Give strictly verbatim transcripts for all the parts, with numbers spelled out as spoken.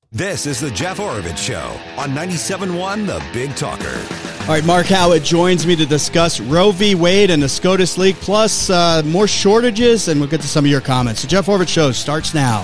This is the Jeff Oravits Show on ninety-seven point one The Big Talker. All right, Mark Howitt joins me to discuss Roe v. Wade and the SCOTUS leak, plus uh, more shortages, and we'll get to some of your comments. The Jeff Oravits Show starts now.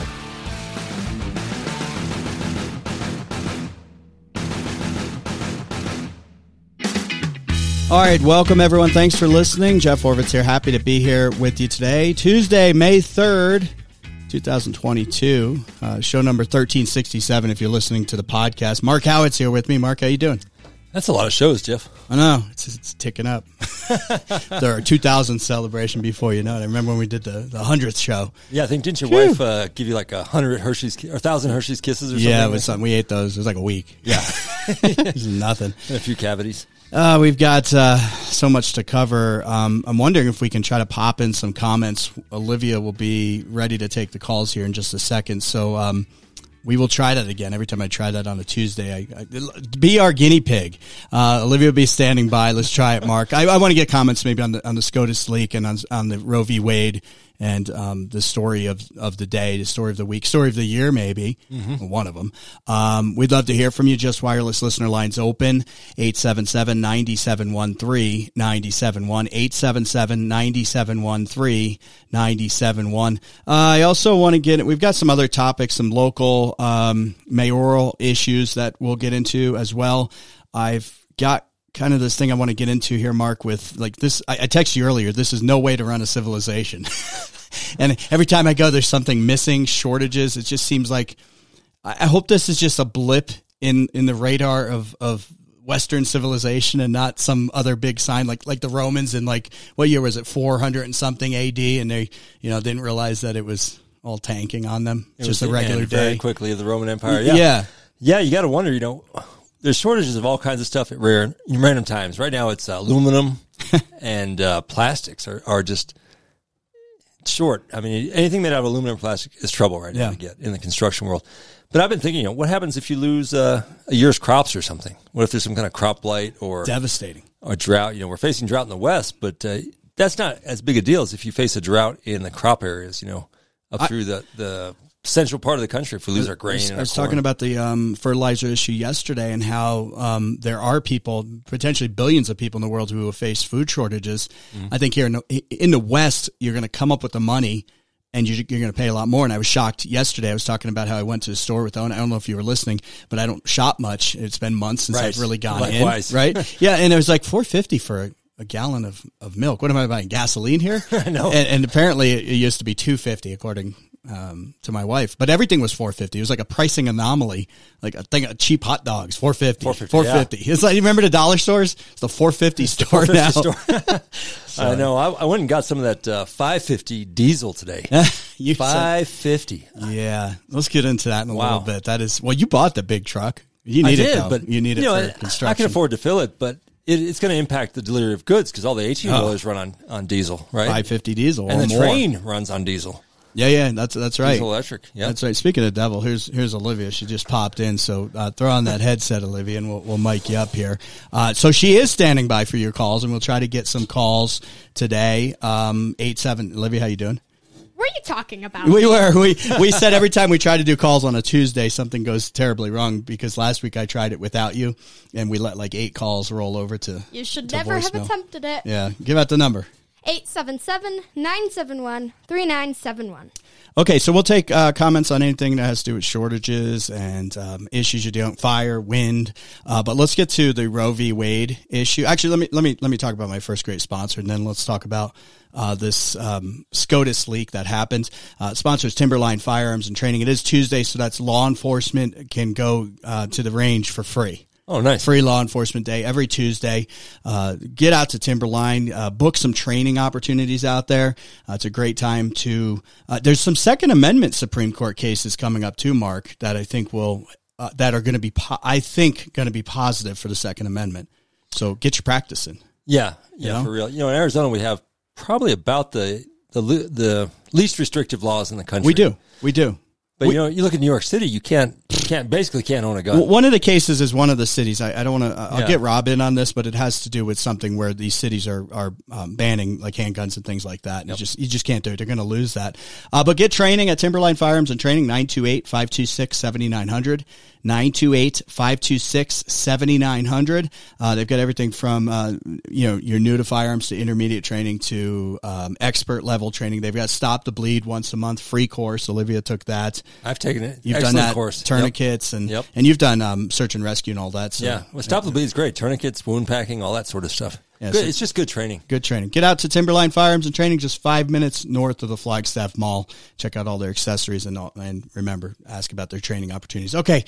All right, welcome, everyone. Thanks for listening. Jeff Oravits here. Happy to be here with you today. Tuesday, May third, twenty twenty-two, uh, show number thirteen sixty-seven if you're listening to the podcast. Mark Howitt's here with me. Mark, how you doing? That's a lot of shows, Jeff. I know. It's, it's ticking up. There are two thousand celebration before you know it. I remember when we did the, the hundredth show. Yeah, I think, didn't your Whew. wife uh, give you like a hundred Hershey's or a thousand Hershey's Kisses or something? Yeah, it was something. We ate those. It was like a week. Yeah. It was nothing. And a few cavities. Uh, we've got uh, so much to cover. Um, I'm wondering if we can try to pop in some comments. Olivia will be ready to take the calls here in just a second. So um, we will try that again. Every time I try that on a Tuesday, I, I, be our guinea pig. Uh, Olivia will be standing by. Let's try it, Mark. I, I want to get comments maybe on the on the SCOTUS leak and on, on the Roe v. Wade and um, the story of, of the day, the story of the week, story of the year, maybe, mm-hmm. one of them. Um, we'd love to hear from you. Just Wireless listener lines open, eight seven seven, nine seven one three, nine seven one, eight seven seven, nine seven one three, nine seven one. Uh, I also want to get, we've got some other topics, some local um, mayoral issues that we'll get into as well. I've got kind of this thing I want to get into here, Mark, with like this. I, I texted you earlier. This is no way to run a civilization. And every time I go, there's something missing, shortages. It just seems like, I hope this is just a blip in, in the radar of, of Western civilization and not some other big sign like, like the Romans in like, what year was it? four hundred and something A D. And they, you know, didn't realize that it was all tanking on them. It just was a regular day. day. Very quickly of the Roman Empire. Yeah. Yeah. Yeah. You got to wonder, you know, there's shortages of all kinds of stuff at rare, random times. Right now it's uh, aluminum and uh, plastics are, are just short. I mean, anything made out of aluminum and plastic is trouble right now yeah. to get in the construction world. But I've been thinking, you know, what happens if you lose uh, a year's crops or something? What if there's some kind of crop blight or devastating or drought? You know, we're facing drought in the West, but uh, that's not as big a deal as if you face a drought in the crop areas, you know, up I, through the, the central part of the country if we lose our grain. I was, and I our was corn. talking about the um, fertilizer issue yesterday and how um, there are people, potentially billions of people in the world who have faced food shortages. Mm-hmm. I think here in the, in the West, you're going to come up with the money and you're, you're going to pay a lot more. And I was shocked yesterday. I was talking about how I went to the store with Owen. I don't know if you were listening, but I don't shop much. It's been months since right. I've really gone Likewise. in. Right? Yeah, and it was like four fifty for a, a gallon of, of milk. What am I buying? Gasoline here? I know. And, and apparently it, it used to be two fifty according Um, to my wife, but everything was four fifty. It was like a pricing anomaly, like a thing of cheap hot dogs, four fifty, four fifty. Yeah. It's like, you remember the dollar stores? It's the four fifty store four fifty now. Store. So. I know. I, I went and got some of that uh, five fifty diesel today. you five fifty. Yeah. Let's get into that in a wow. little bit. That is, well, you bought the big truck. You need I it did, though. But you need it you know, for construction. I can afford to fill it, but it, it's going to impact the delivery of goods because all the eighteen wheelers oh. run on, on diesel, right? five fifty diesel and or the more. train runs on diesel. Yeah, yeah, that's that's right. Diesel electric, yeah. That's right. Speaking of devil, here's here's Olivia. She just popped in, so uh, throw on that headset, Olivia, and we'll we'll mic you up here. Uh, so she is standing by for your calls, and we'll try to get some calls today. Um, eight seven, Olivia, how you doing? What are you talking about? We were we we said every time we try to do calls on a Tuesday, something goes terribly wrong because last week I tried it without you, and we let like eight calls roll over to. You should to never voicemail. have attempted it. Yeah, give out the number. eight seven seven, nine seven one, three nine seven one. Okay, so we'll take uh, comments on anything that has to do with shortages and um, issues you don't fire, wind. Uh, but let's get to the Roe v. Wade issue. Actually, let me let me let me talk about my first great sponsor, and then let's talk about uh, this um, SCOTUS leak that happened. Uh, it sponsors Timberline Firearms and Training. It is Tuesday, so that's law enforcement can go uh, to the range for free. Oh, nice. Free Law Enforcement Day every Tuesday. Uh, get out to Timberline, uh, book some training opportunities out there. Uh, it's a great time to, uh, there's some Second Amendment Supreme Court cases coming up too, Mark, that I think will, uh, that are going to be, po- I think, going to be positive for the Second Amendment. So get your practice in. Yeah. Yeah, you know? for real. You know, in Arizona, we have probably about the, the, the least restrictive laws in the country. We do. We do. But, we, you know, you look at New York City, you can't, can't basically can't own a gun. Well, one of the cases is one of the cities. I, I don't want to. I'll Yeah. get Rob in on this, but it has to do with something where these cities are are um, banning like handguns and things like that. And Yep. you just you just can't do it. They're going to lose that. Uh, but get training at Timberline Firearms and Training nine two eight, five two six, seven nine zero zero. nine two eight, five two six, seven nine zero zero. Uh, they've got everything from, uh, you know, you're new to firearms to intermediate training to um, expert level training. They've got Stop the Bleed once a month, free course. Olivia took that. I've taken it. You've Excellent done that, course. tourniquets, Yep. and Yep. and you've done um, search and rescue and all that. So, Yeah. Well, Stop the Bleed is great. Tourniquets, wound packing, all that sort of stuff. Yeah, Good. so- It's just good training. Good training. Get out to Timberline Firearms and Training, just five minutes north of the Flagstaff Mall. Check out all their accessories and all, and remember, ask about their training opportunities. Okay,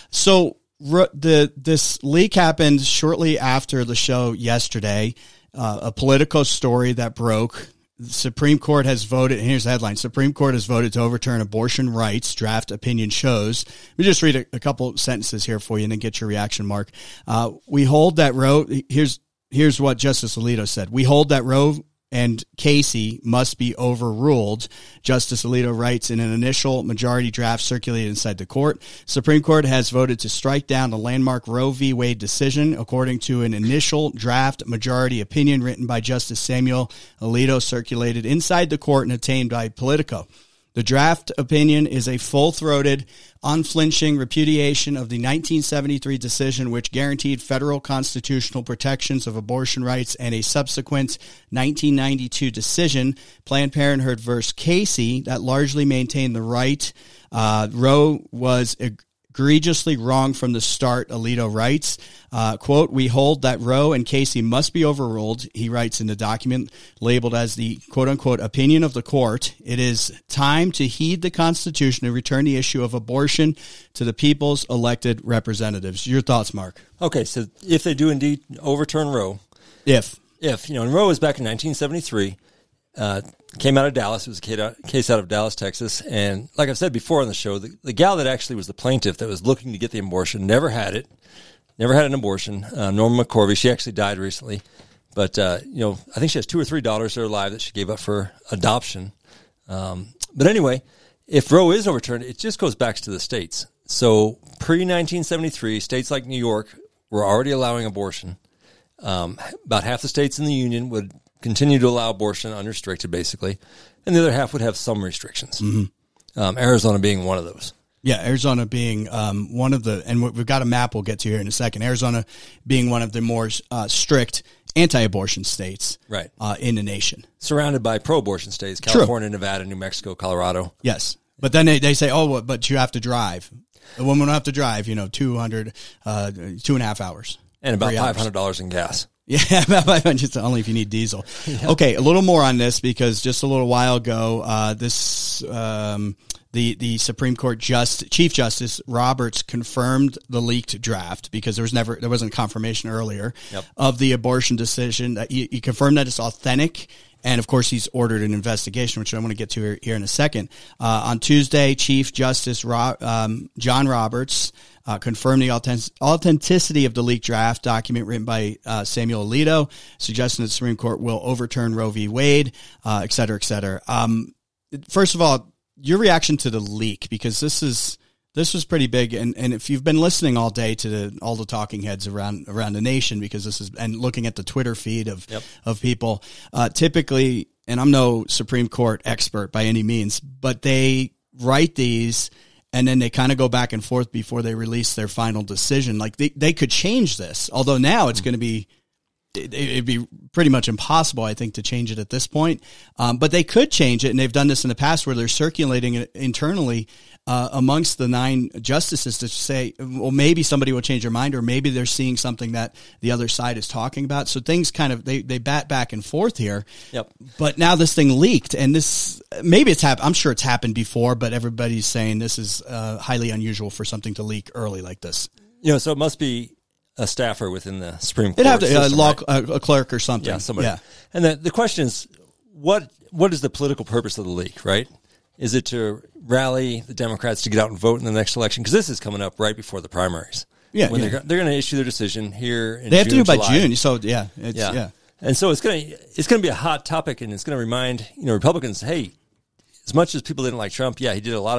so the this leak happened shortly after the show yesterday. Uh, a Politico story that broke. The Supreme Court has voted, and here's the headline: Supreme Court has voted to overturn abortion rights, draft opinion shows. Let me just read a, a couple sentences here for you and then get your reaction, Mark. Uh, we hold that Roe, here's, here's what Justice Alito said. We hold that Roe and Casey must be overruled. Justice Alito writes in an initial majority draft circulated inside the court. Supreme Court has voted to strike down the landmark Roe v. Wade decision, according to an initial draft majority opinion written by Justice Samuel Alito, circulated inside the court and obtained by Politico. The draft opinion is a full-throated, unflinching repudiation of the nineteen seventy-three decision which guaranteed federal constitutional protections of abortion rights and a subsequent nineteen ninety-two decision, Planned Parenthood versus Casey, that largely maintained the right. Uh, Roe was egregiously wrong from the start, Alito writes. Uh, quote, we hold that Roe and Casey must be overruled, he writes in the document labeled as the quote-unquote opinion of the court. It is time to heed the Constitution and return the issue of abortion to the people's elected representatives. Your thoughts, Mark? Okay, so if they do indeed overturn Roe, If. if, you know, and Roe was back in nineteen seventy-three, uh, came out of Dallas. It was a case out, case out of Dallas, Texas. And like I've said before on the show, the, the gal that actually was the plaintiff that was looking to get the abortion never had it, never had an abortion. Uh, Norma McCorvey, she actually died recently. But, uh, you know, I think she has two or three daughters that are alive that she gave up for adoption. Um, but anyway, if Roe is overturned, it just goes back to the states. So pre nineteen seventy-three, states like New York were already allowing abortion. Um, about half the states in the union would continue to allow abortion unrestricted, basically, and the other half would have some restrictions. Mm-hmm. Um, Arizona being one of those. Yeah, Arizona being um, one of the, and we've got a map we'll get to here in a second. Arizona being one of the more uh, strict anti-abortion states, Right. uh, in the nation. Surrounded by pro-abortion states, True. California, Nevada, New Mexico, Colorado. Yes, but then they, they say, oh, well, but you have to drive. The woman will have to drive, you know, two hundred, uh, two and a half hours. And about Three hours. five hundred dollars in gas. Yeah, about five hundred, only if you need diesel. Yeah. Okay, a little more on this because just a little while ago, uh, this um, the the Supreme Court just Chief Justice Roberts confirmed the leaked draft because there was never there wasn't confirmation earlier Yep. of the abortion decision. That he, he confirmed that it's authentic. And, of course, he's ordered an investigation, which I want to get to here, here in a second. Uh, on Tuesday, Chief Justice Ro- um, John Roberts uh, confirmed the authentic- authenticity of the leaked draft document written by uh, Samuel Alito, suggesting that the Supreme Court will overturn Roe v. Wade, uh, et cetera, et cetera. Um, first of all, your reaction to the leak, because this is... This was pretty big, and, and if you've been listening all day to the, all the talking heads around around the nation, because this is, and looking at the Twitter feed of Yep. of people, uh, typically, and I'm no Supreme Court expert by any means, but they write these, and then they kind of go back and forth before they release their final decision. Like they, they could change this, although now it's going to be, it, it'd be pretty much impossible, I think, to change it at this point. Um, but they could change it, and they've done this in the past where they're circulating it internally uh, amongst the nine justices to say, well, maybe somebody will change their mind, or maybe they're seeing something that the other side is talking about. So things kind of, they, they bat back and forth here. Yep. But now this thing leaked, and this, maybe it's happened, I'm sure it's happened before, but everybody's saying this is uh, highly unusual for something to leak early like this. You know, so it must be a staffer within the Supreme Court. It'd have to, a system, law, right? a, a clerk or something. Yeah, somebody. Yeah. And the, the question is, what what is the political purpose of the leak, right? Is it to rally the Democrats to get out and vote in the next election? Because this is coming up right before the primaries. Yeah, when yeah. they're, they're going to issue their decision here in They have June, to do it by July. June. So, yeah. It's, Yeah. yeah. And so it's going to it's going to be a hot topic, and it's going to remind, you know, Republicans, hey, as much as people didn't like Trump, yeah, he did a lot of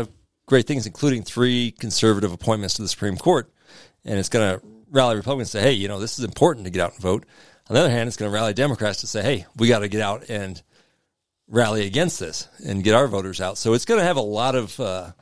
great things, including three conservative appointments to the Supreme Court. And it's going to rally Republicans to say, hey, you know, this is important to get out and vote. On the other hand, it's going to rally Democrats to say, hey, we got to get out and rally against this and get our voters out. So it's going to have a lot of, uh,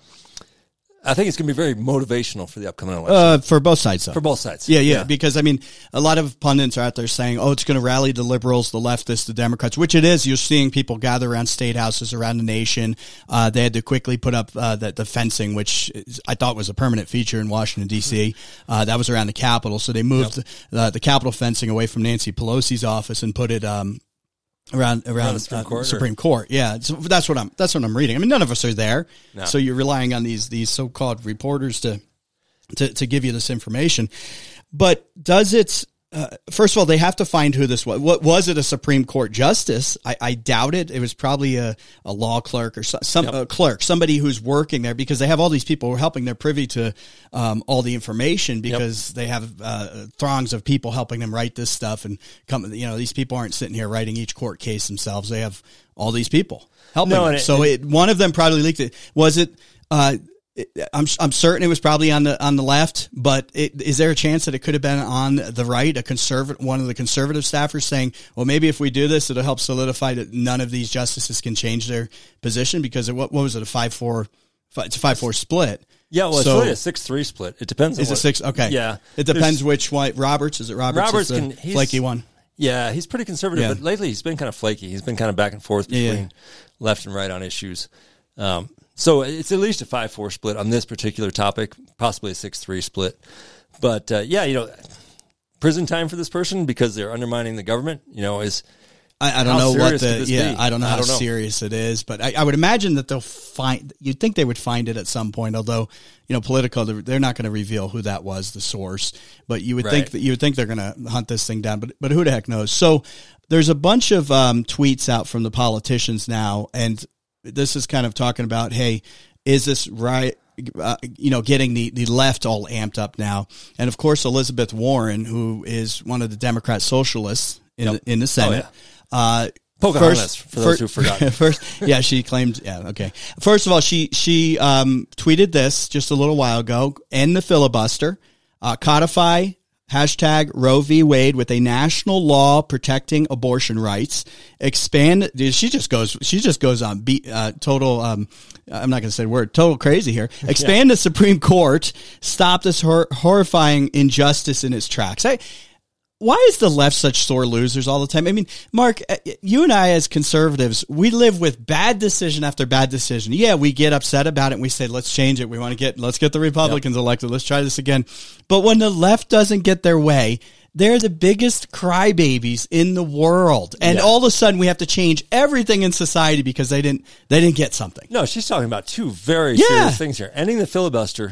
I think it's going to be very motivational for the upcoming election. Uh, for both sides, though. For both sides. Yeah, yeah, yeah, because, I mean, a lot of pundits are out there saying, oh, it's going to rally the liberals, the leftists, the Democrats, which it is. You're seeing people gather around state houses around the nation. Uh, they had to quickly put up uh, the, the fencing, which is, I thought was a permanent feature in Washington, D C Uh, that was around the Capitol. So they moved yep. uh, the Capitol fencing away from Nancy Pelosi's office and put it um, around around, around the Supreme, uh, Court, Supreme Court. Yeah, so that's what I'm that's what I'm reading. I mean, none of us are there, no. so you're relying on these these so-called reporters to to to give you this information. But does it? Uh, first of all, they have to find who this was. What was it? A Supreme Court justice? I, I doubt it. It was probably a, a law clerk or some, some yep. a clerk, somebody who's working there, because they have all these people who are helping. They're privy to um, all the information because yep. they have uh, throngs of people helping them write this stuff. And come, you know, these people aren't sitting here writing each court case themselves. They have all these people helping no, them. It, so it, one of them probably leaked it. Was it? Uh, I'm I'm certain it was probably on the on the left, but it, is there a chance that it could have been on the right? A conservative, one of the conservative staffers saying, "Well, maybe if we do this, it'll help solidify that none of these justices can change their position because it, what what was it a five four? It's a five four split." Yeah, well, it's so, really a six three split. It depends. on Is what, it six? Okay, yeah, it depends which one. Roberts is it Roberts? Roberts is the can he's, flaky one. Yeah, he's pretty conservative, yeah. but lately he's been kind of flaky. He's been kind of back and forth between yeah, yeah. left and right on issues. Um, So it's at least a five four split on this particular topic, possibly a six three split. But, uh, yeah, you know, prison time for this person because they're undermining the government, you know, is I, I don't know what the, yeah, be? I don't know I how don't know. serious it is, but I, I would imagine that they'll find, you'd think they would find it at some point, although, you know, Politico, they're not going to reveal who that was, the source, but you would right. think that you would think they're going to hunt this thing down, but, but who the heck knows? So there's a bunch of um, tweets out from the politicians now, and this is kind of talking about, hey, is this right? Uh, you know, getting the, the left all amped up now. And of course, Elizabeth Warren, who is one of the Democrat socialists in, yep. the, in the Senate. Oh, yeah. uh, Pocahontas, first, for those who forgot. First, yeah, she claimed, yeah, okay. First of all, she, she, um, tweeted this just a little while ago, end the filibuster, uh, codify hashtag Roe v. Wade with a national law protecting abortion rights. Expand. She just goes. She just goes on. Be, uh, total. Um, I'm not going to say the word. Total crazy here. Expand yeah. the Supreme Court. Stop this hor- horrifying injustice in its tracks. I, why is the left such sore losers all the time? I mean, Mark, you and I as conservatives, we live with bad decision after bad decision. Yeah, we get upset about it and we say, let's change it. We want to get, let's get the Republicans yep. elected. Let's try this again. But when the left doesn't get their way, they're the biggest crybabies in the world. And yeah. all of a sudden we have to change everything in society because they didn't, they didn't get something. No, she's talking about two very yeah. serious things here. Ending the filibuster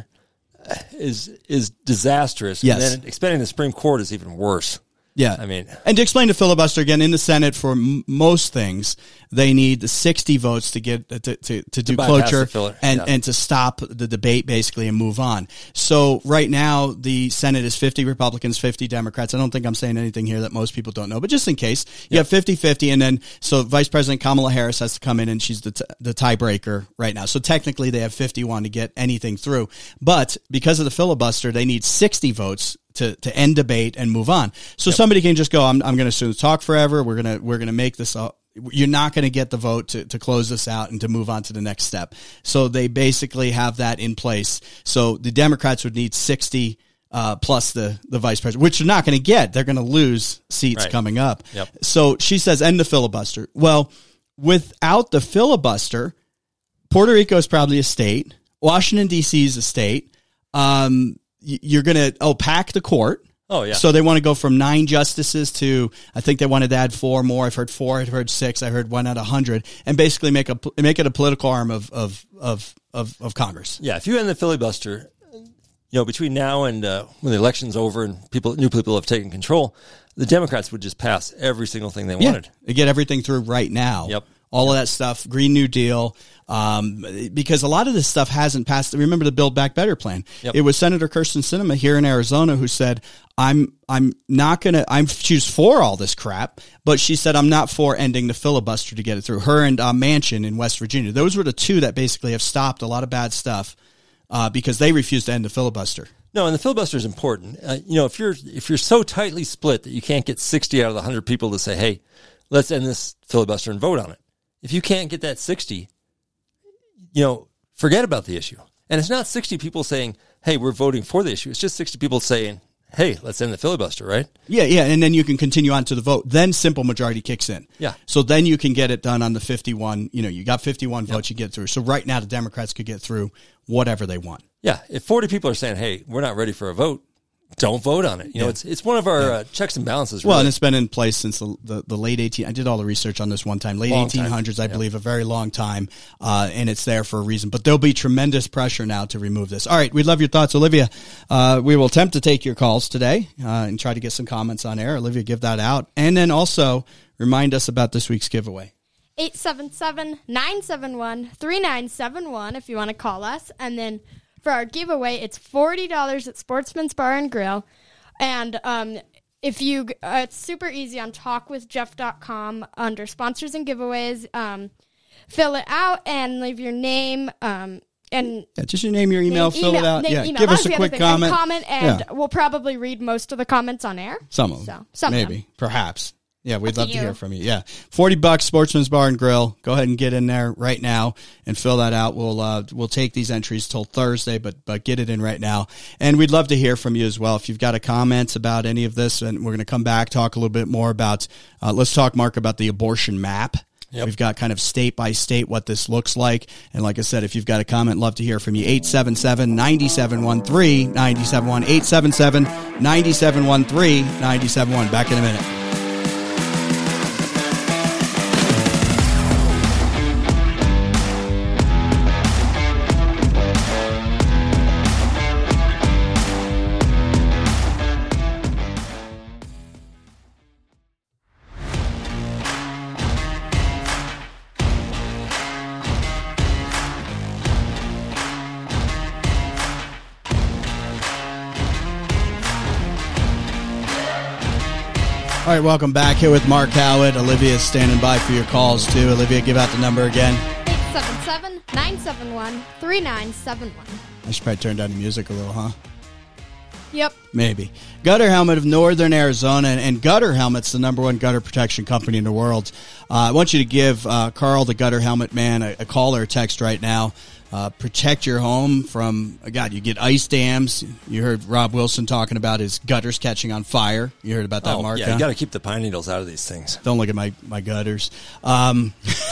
is is disastrous. Yes. And then expanding the Supreme Court is even worse. Yeah. I mean, and to explain the filibuster again, in the Senate for m- most things, they need the sixty votes to get to to, to do to cloture and yeah. and to stop the debate basically and move on. So right now the Senate is fifty Republicans, fifty Democrats. I don't think I'm saying anything here that most people don't know, but just in case, you yeah. have fifty-fifty, and then so Vice President Kamala Harris has to come in and she's the t- the tiebreaker right now. So technically they have fifty-one to get anything through, but because of the filibuster, they need sixty votes to, to end debate and move on. So yep. somebody can just go, I'm, I'm going to talk forever. We're going to, we're going to make this up. You're not going to get the vote to, to close this out and to move on to the next step. So they basically have that in place. So the Democrats would need sixty, uh, plus the, the vice president, which they're not going to get. They're going to lose seats right. coming up. Yep. So she says, end the filibuster. Well, without the filibuster, Puerto Rico is probably a state. Washington, D C is a state. Um, You're going to opaque the court. Oh, yeah. So they want to go from nine justices to, I think they wanted to add four more. I've heard four. I've heard six. I heard one out of a hundred, and basically make a make it a political arm of of of of, of Congress. Yeah. If you end the filibuster, you know, between now and uh, when the election's over and people, new people have taken control, the Democrats would just pass every single thing they yeah. wanted. They get everything through right now. Yep. All of that stuff, Green New Deal, um, because a lot of this stuff hasn't passed. Remember the Build Back Better plan? Yep. It was Senator Kyrsten Sinema here in Arizona who said, I'm I'm not going to, I'm she's for all this crap, but she said, I'm not for ending the filibuster to get it through. Her and uh, Manchin in West Virginia. Those were the two that basically have stopped a lot of bad stuff uh, because they refuse to end the filibuster. No, and the filibuster is important. Uh, you know, if you're if you're so tightly split that you can't get sixty out of the one hundred people to say, hey, let's end this filibuster and vote on it. If you can't get that sixty, you know, forget about the issue. And it's not sixty people saying, hey, we're voting for the issue. It's just sixty people saying, hey, let's end the filibuster, right? Yeah, yeah, and then you can continue on to the vote. Then simple majority kicks in. Yeah. So then you can get it done on the fifty-one. You know, you got fifty-one Yep. votes you get through. So right now the Democrats could get through whatever they want. Yeah, if forty people are saying, hey, we're not ready for a vote, don't vote on it. You know, Yeah. it's it's one of our uh, checks and balances. Well, really. and it's been in place since the, the, the late eighteen. I did all the research on this one time. Late Long time. eighteen hundreds, I Yep. believe, a very long time, uh, and it's there for a reason. But there'll be tremendous pressure now to remove this. All right, we'd love your thoughts, Olivia. Uh, we will attempt to take your calls today uh, and try to get some comments on air. Olivia, give that out, and then also remind us about this week's giveaway. eight seven seven, nine seven one, three nine seven one if you want to call us. And then for our giveaway, it's forty dollars at Sportsman's Bar and Grill. And um, if you, uh, it's super easy on talk with jeff dot com under sponsors and giveaways. Um, fill it out and leave your name um, and Yeah, just your name, your email, name, fill it out. name, yeah, email. give That's us a the other quick thing. comment. And comment, and Yeah. we'll probably read most of the comments on air. Some of them, So, some of maybe, them. perhaps. Yeah, we'd Up to love to you. hear from you. Yeah, forty bucks, Sportsman's Bar and Grill. Go ahead and get in there right now and fill that out. We'll uh, we'll take these entries till Thursday, but but get it in right now. And we'd love to hear from you as well. If you've got a comment about any of this, and we're going to come back talk a little bit more about. Uh, let's talk, Mark, about the abortion map. Yep. We've got kind of state by state what this looks like. And like I said, if you've got a comment, love to hear from you. eight seven seven, nine seven one, three nine seven one. eight seven seven, nine seven one, three nine seven one. Back in a minute. All right, welcome back here with Mark Howard. Olivia is standing by for your calls, too. Olivia, give out the number again. eight seven seven, nine seven one, three nine seven one. I should probably turn down the music a little, huh? Yep. Maybe. Gutter Helmet of Northern Arizona, and, and Gutter Helmet's the number one gutter protection company in the world. Uh, I want you to give uh, Carl, the Gutter Helmet man, a, a call or a text right now. Uh, protect your home from, God, you get ice dams. You heard Rob Wilson talking about his gutters catching on fire. You heard about that, oh, Mark? yeah, huh? you got to keep the pine needles out of these things. Don't look at my, my gutters. Um,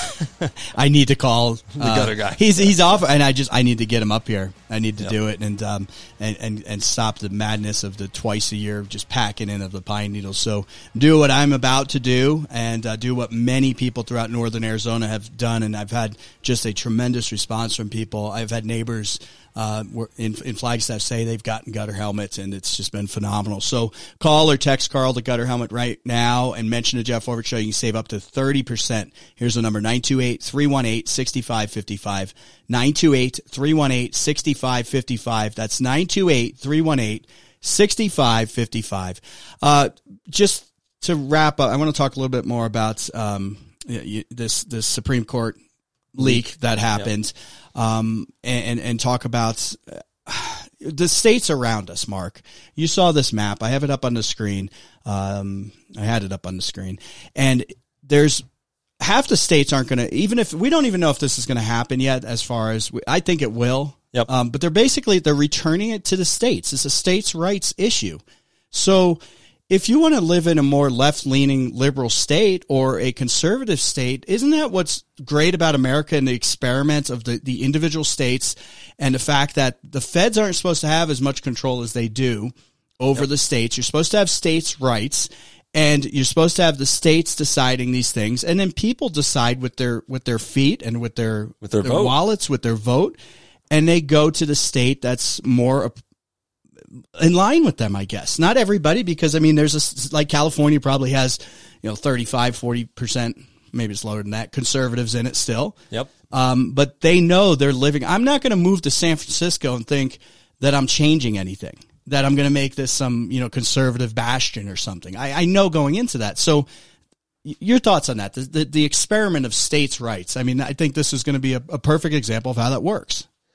I need to call The uh, gutter guy. He's he's off, and I just I need to get him up here. I need to Yep. do it and um and, and and stop the madness of the twice a year just packing in of the pine needles. So do what I'm about to do, and uh, do what many people throughout northern Arizona have done, and I've had just a tremendous response from people. I've had neighbors uh, in, in Flagstaff say they've gotten gutter helmets, and it's just been phenomenal. So call or text Carl the Gutter Helmet right now and mention the Jeff Overton Show. You can save up to thirty percent. Here's the number, nine two eight, three one eight, six five five five. nine two eight, three one eight, six five five five. That's nine two eight, three one eight, six five five five. Uh, just to wrap up, I want to talk a little bit more about um, this, this Supreme Court leak that happened. Yep. Um, and, and talk about uh, the states around us, Mark. You saw this map. I have it up on the screen. Um, I had it up on the screen. And there's half the states aren't going to, even if we don't even know if this is going to happen yet, as far as we, I think it will. Yep. Um, but they're basically, they're returning it to the states. It's a states' rights issue. So if you want to live in a more left-leaning liberal state or a conservative state, isn't that what's great about America and the experiment of the, the individual states and the fact that the feds aren't supposed to have as much control as they do over yep. the states? You're supposed to have states' rights, and you're supposed to have the states deciding these things, and then people decide with their with their feet and with their, with their, their vote. wallets, with their vote, and they go to the state that's more in line with them, I guess. Not everybody, because I mean, there's a, like California probably has, you know, thirty-five, forty percent, maybe it's lower than that, conservatives in it still. Yep. Um, but they know they're living. I'm not going to move to San Francisco and think that I'm changing anything, that I'm going to make this some, you know, conservative bastion or something. I, I know going into that. So your thoughts on that, the, the, the experiment of states' rights. I mean, I think this is going to be a, a perfect example of how that works.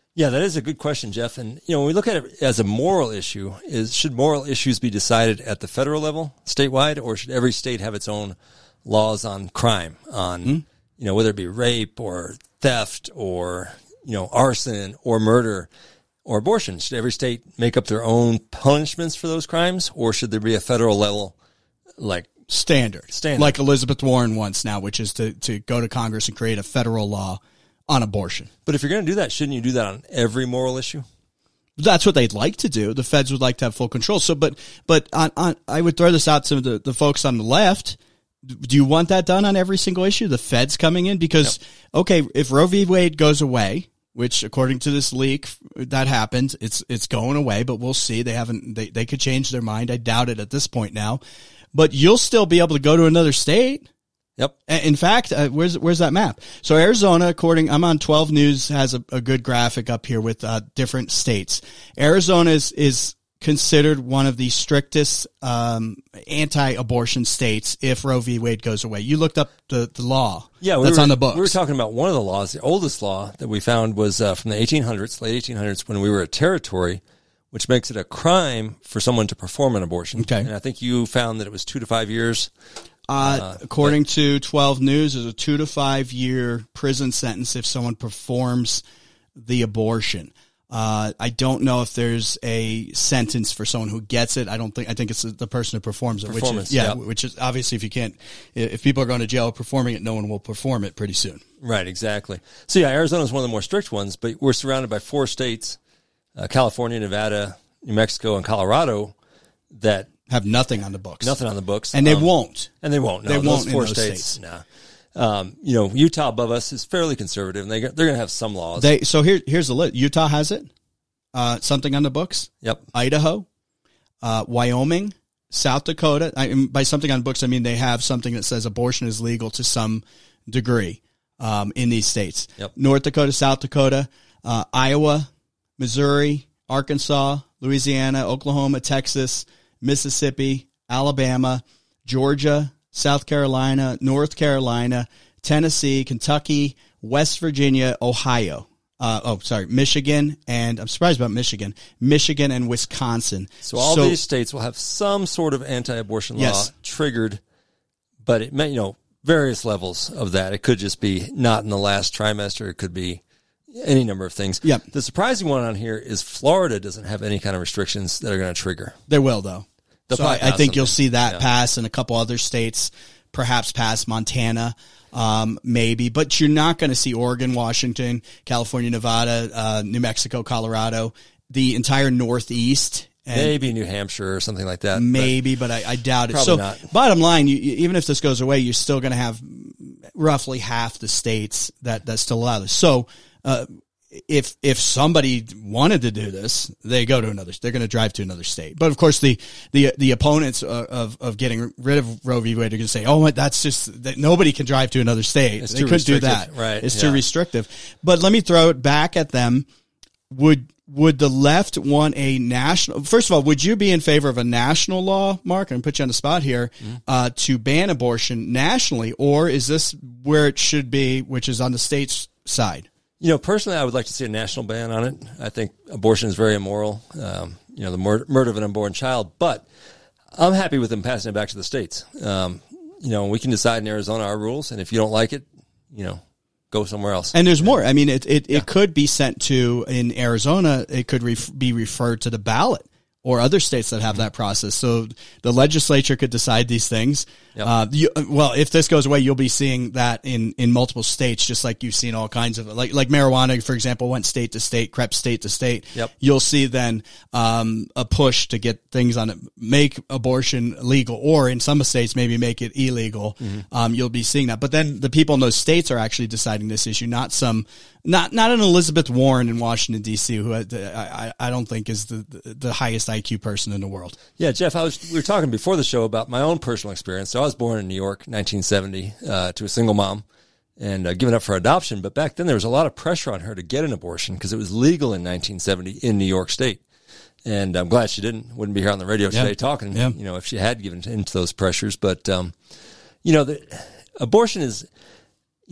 Yeah, that is a good question, Jeff. And, you know, when we look at it as a moral issue, is should moral issues be decided at the federal level, statewide, or should every state have its own laws on crime, on, mm-hmm. you know, whether it be rape or theft or, you know, arson or murder or abortion? Should every state make up their own punishments for those crimes, or should there be a federal level, like, standard, standard. like Elizabeth Warren wants now, which is to, to go to Congress and create a federal law on abortion? But if you're going to do that, shouldn't you do that on every moral issue? That's what they'd like to do. The feds would like to have full control. So, but, but on, on, I would throw this out to the, the folks on the left. Do you want that done on every single issue? The feds coming in? Because, yep. okay, if Roe v. Wade goes away, which according to this leak, that happened, it's, it's going away, but we'll see. They haven't, they, they could change their mind. I doubt it at this point now, but you'll still be able to go to another state. Yep. In fact, uh, where's where's that map? So Arizona, according, I'm on twelve News, has a, a good graphic up here with uh, different states. Arizona is, is considered one of the strictest um, anti-abortion states if Roe v. Wade goes away. You looked up the, the law yeah, we that's were, on the books. We were talking about one of the laws. The oldest law that we found was uh, from the eighteen hundreds, late eighteen hundreds, when we were a territory, which makes it a crime for someone to perform an abortion. Okay. And I think you found that it was two to five years. Uh, Uh, according but, to twelve News, there's a two to five year prison sentence if someone performs the abortion. Uh, I don't know if there's a sentence for someone who gets it. I don't think, I think it's the person who performs it, which is, yeah, yeah, which is obviously if you can't, if people are going to jail performing it, no one will perform it pretty soon. Right, exactly. So yeah, Arizona is one of the more strict ones, but we're surrounded by four states, uh, California, Nevada, New Mexico, and Colorado, that have nothing on the books. Nothing on the books. And they um, won't. And they won't. No, they won't those four in those states. states. No. Um, you know, Utah above us is fairly conservative, and they, they're going to have some laws. They, so here, here's the list. Utah has it. Uh, something on the books. Yep. Idaho, uh, Wyoming, South Dakota. I, by something on books, I mean they have something that says abortion is legal to some degree um, in these states. Yep. North Dakota, South Dakota, uh, Iowa, Missouri, Arkansas, Louisiana, Oklahoma, Texas, Mississippi, Alabama, Georgia, South Carolina, North Carolina, Tennessee, Kentucky, West Virginia, Ohio. Uh, oh, sorry, Michigan, and I'm surprised about Michigan, Michigan and Wisconsin. So all so, these states will have some sort of anti-abortion law yes. triggered, but it may, you know, various levels of that. It could just be not in the last trimester. It could be any number of things. Yep. The surprising one on here is Florida doesn't have any kind of restrictions that are going to trigger. They will, though. So I, I think something. you'll see that yeah. pass in a couple other states, perhaps pass Montana, um, maybe. But you're not going to see Oregon, Washington, California, Nevada, uh, New Mexico, Colorado, the entire Northeast. And maybe New Hampshire or something like that. Maybe, but, but I, I doubt it. Probably so not. Bottom line, you, you, even if this goes away, you're still going to have roughly half the states that, that still allow this. So, uh, If if somebody wanted to do this, they go to another. They're going to drive to another state. But of course, the the the opponents of of getting rid of Roe v. Wade are going to say, "Oh, that's just that nobody can drive to another state. It's they couldn't do that. Right? It's yeah. too restrictive." But let me throw it back at them. Would would the left want a national? First of all, would you be in favor of a national law, Mark? I'm going to put you on the spot here mm-hmm. uh, to ban abortion nationally, or is this where it should be, which is on the state's side? You know, personally, I would like to see a national ban on it. I think abortion is very immoral, um, you know, the mur- murder of an unborn child. But I'm happy with them passing it back to the states. Um, you know, we can decide in Arizona our rules, and if you don't like it, you know, go somewhere else. And there's more. I mean, it it, yeah. it could be sent to, in Arizona, it could ref- be referred to the ballot or other states that have that process. So the legislature could decide these things. Yep. Uh, you, well, if this goes away, you'll be seeing that in, in multiple states, just like you've seen all kinds of, like, like marijuana, for example, went state to state, crept state to state. Yep. You'll see then, um, a push to get things on it, make abortion legal, or in some states, maybe make it illegal. Mm-hmm. Um, you'll be seeing that. But then the people in those states are actually deciding this issue, not some, not, not an Elizabeth Warren in Washington, D C, who I, I, I don't think is the, the, the highest I Q person in the world. Yeah, Jeff, I was, we were talking before the show about my own personal experience. So I was born in New York, nineteen seventy, uh, to a single mom and uh, given up for adoption. But back then there was a lot of pressure on her to get an abortion because it was legal in nineteen seventy in New York State. And I'm glad she didn't, wouldn't be here on the radio yeah. today talking, yeah. you know, if she had given into those pressures. But, um, you know, the abortion is, you know,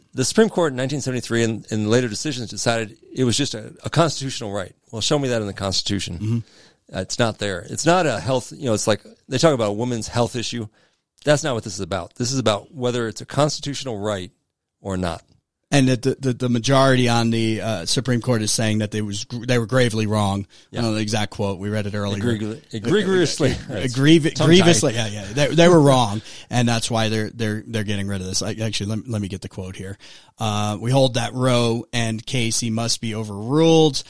the Supreme Court in nineteen seventy-three and in later decisions decided it was just a, a constitutional right. Well, show me that in the Constitution. Mm-hmm. Uh, it's not there. It's not a health, you know, it's like they talk about a woman's health issue. That's not what this is about. This is about whether it's a constitutional right or not. And that the, the, the majority on the uh, Supreme Court is saying that they was they were gravely wrong. Yeah. I don't know the exact quote. We read it earlier. Egregiously. Egregiously. Grievously. Yeah, yeah. They, they were wrong, and that's why they're they're they're getting rid of this. I, actually, let, let me get the quote here. Uh, we hold that Roe and Casey must be overruled.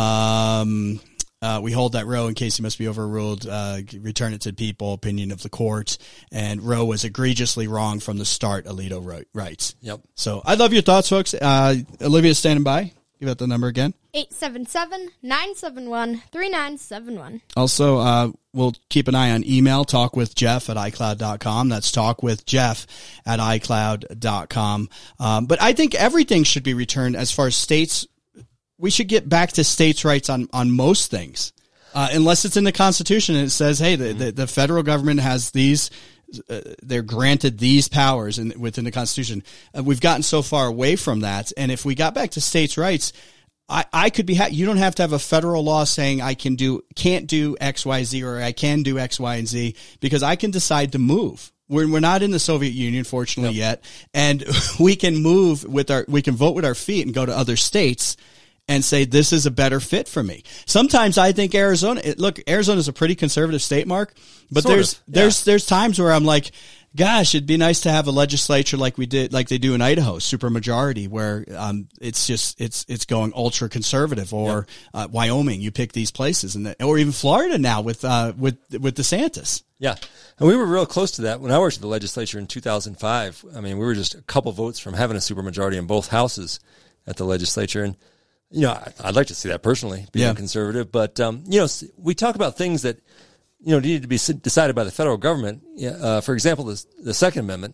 Um, Uh, we hold that Roe and Casey must be overruled, uh, return it to the people, opinion of the court. And Roe was egregiously wrong from the start, Alito wrote, writes. Yep. So I love your thoughts, folks. Uh, Olivia's standing by. Give out the number again. eight seven seven, nine seven one, three nine seven one. Also, uh, we'll keep an eye on email, talkwithjeff at icloud dot com. That's talkwithjeff at icloud dot com. Um, but I think everything should be returned as far as states. We should get back to states' rights on, on most things, uh, unless it's in the Constitution and it says, hey, the, the, the federal government has these, uh, they're granted these powers in, within the Constitution. Uh, we've gotten so far away from that. And if we got back to states' rights, I, I could be, ha- you don't have to have a federal law saying I can do, can't do X, Y, Z, or I can do X, Y, and Z, because I can decide to move. We're, we're not in the Soviet Union, fortunately, yet. And we can move with our, we can vote with our feet and go to other states and say, this is a better fit for me. Sometimes I think Arizona, it, look, Arizona is a pretty conservative state, Mark, but sort there's, of, yeah. there's, there's times where I'm like, gosh, it'd be nice to have a legislature like we did, like they do in Idaho, super majority, where, um, it's just, it's, it's going ultra conservative, or, yeah. uh, Wyoming, you pick these places, and the, or even Florida now with, uh, with, with DeSantis. Yeah. And we were real close to that when I worked at the legislature in two thousand five. I mean, we were just a couple votes from having a supermajority in both houses at the legislature. And, you know, I'd like to see that personally, being yeah. conservative. But, um, you know, we talk about things that, you know, needed to be decided by the federal government. Uh, for example, the, the Second Amendment,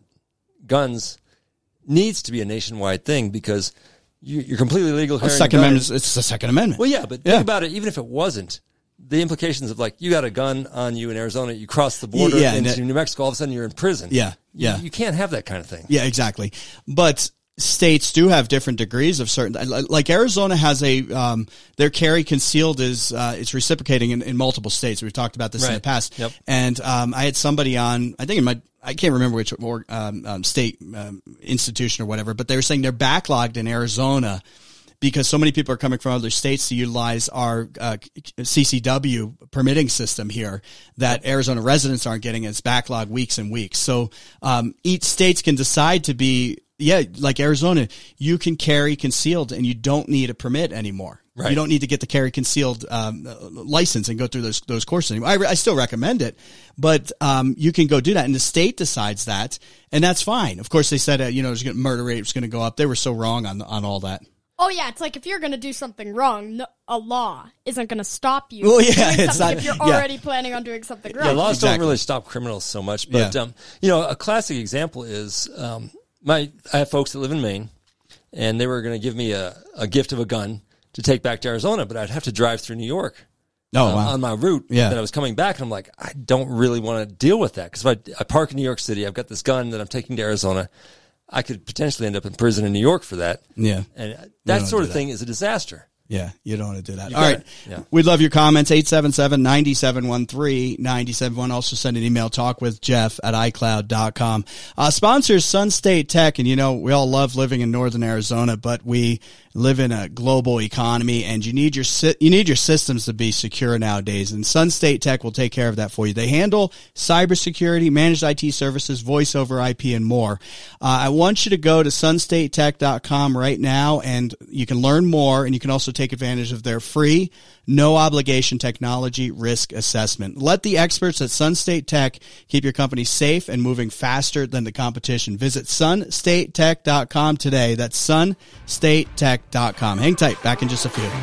guns, needs to be a nationwide thing because you, you're completely legal. The Second Amendment, it's the Second Amendment. Well, yeah, but yeah. think about it. Even if it wasn't, the implications of, like, you got a gun on you in Arizona, you cross the border yeah, into New Mexico, all of a sudden you're in prison. Yeah, yeah. You, you can't have that kind of thing. Yeah, exactly. But states do have different degrees of certain, like Arizona has a, um, their carry concealed is, uh, it's reciprocating in, in multiple states. We've talked about this right. in the past. Yep. And, um, I had somebody on, I think in my, I can't remember which or, um, um, state, um, institution or whatever, but they were saying they're backlogged in Arizona because so many people are coming from other states to utilize our, uh, C C W permitting system here that Arizona residents aren't getting. It's backlogged weeks and weeks. So, um, each states can decide to be, yeah, like Arizona, you can carry concealed and you don't need a permit anymore. Right. You don't need to get the carry concealed um, license and go through those those courses anymore. I, I still recommend it, but um, you can go do that, and the state decides that, and that's fine. Of course, they said uh, you know, there's murder rate was going to go up. They were so wrong on on all that. Oh yeah, it's like if you're going to do something wrong, no, a law isn't going to stop you. Well, yeah, it's not, if you're yeah. already planning on doing something wrong. Yeah, laws exactly. don't really stop criminals so much, but yeah. um, you know, a classic example is. Um, My, I have folks that live in Maine, and they were going to give me a, a gift of a gun to take back to Arizona, but I'd have to drive through New York oh, uh, wow. on my route yeah. that I was coming back. And I'm like, I don't really want to deal with that because if I, I park in New York City, I've got this gun that I'm taking to Arizona. I could potentially end up in prison in New York for that. Yeah. And that sort of thing is a disaster. Yeah, you don't want to do that. You All right. Yeah. We'd love your comments. eight seven seven, nine seven one three, nine seven one. Also send an email, talkwithjeff at icloud dot com. Uh, sponsors Sun State Tech. And, you know, we all love living in northern Arizona, but we live in a global economy, and you need your you need your systems to be secure nowadays. And Sun State Tech will take care of that for you. They handle cybersecurity, managed I T services, voice over I P, and more. Uh, I want you to go to sun state tech dot com right now, and you can learn more, and you can also take advantage of their free, no obligation technology risk assessment. Let the experts at Sun State Tech keep your company safe and moving faster than the competition. Visit sun state tech dot com today. That's sun state tech dot com. Hang tight. Back in just a few.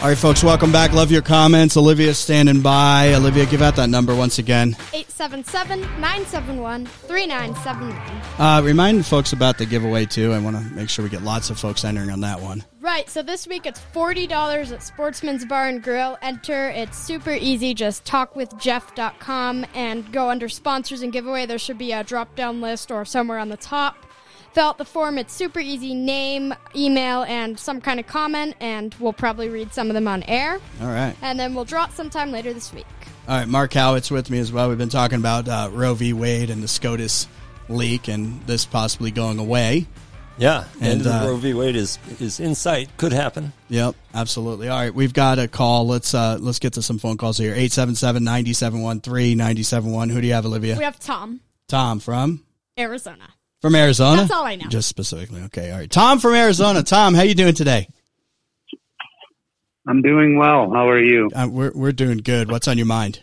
All right, folks, welcome back. Love your comments. Olivia's standing by. Olivia, give out that number once again. eight seven seven, nine seven one, three nine seven one. Uh, remind folks about the giveaway, too. I want to make sure we get lots of folks entering on that one. Right, so this week it's forty dollars at Sportsman's Bar and Grill. Enter. It's super easy. Just talk with jeff dot com and go under sponsors and giveaway. There should be a drop-down list or somewhere on the top. Fill out the form. It's super easy. Name, email, and some kind of comment, and we'll probably read some of them on air. All right. And then we'll draw it sometime later this week. All right, Mark Howitt's with me as well. We've been talking about uh, Roe v. Wade and the SCOTUS leak and this possibly going away. Yeah, and, and uh, Roe v. Wade is, is in sight. Could happen. Yep, absolutely. All right, we've got a call. Let's uh, let's get to some phone calls here. eight seven seven, nine seven one, three nine seven one. Who do you have, Olivia? We have Tom. Tom from? Arizona. From Arizona? That's all I know. Just specifically. Okay, all right. Tom from Arizona. Tom, how you doing today? I'm doing well. How are you? Uh, we're we're doing good. What's on your mind?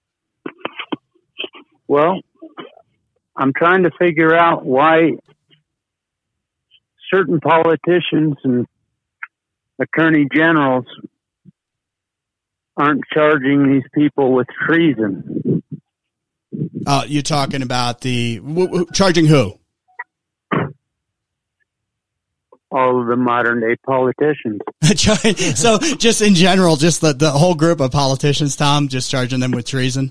Well, I'm trying to figure out why certain politicians and attorney generals aren't charging these people with treason. Uh, you're talking about the w- w- charging who? All of the modern day politicians. So just in general, just the, the whole group of politicians, Tom, just charging them with treason?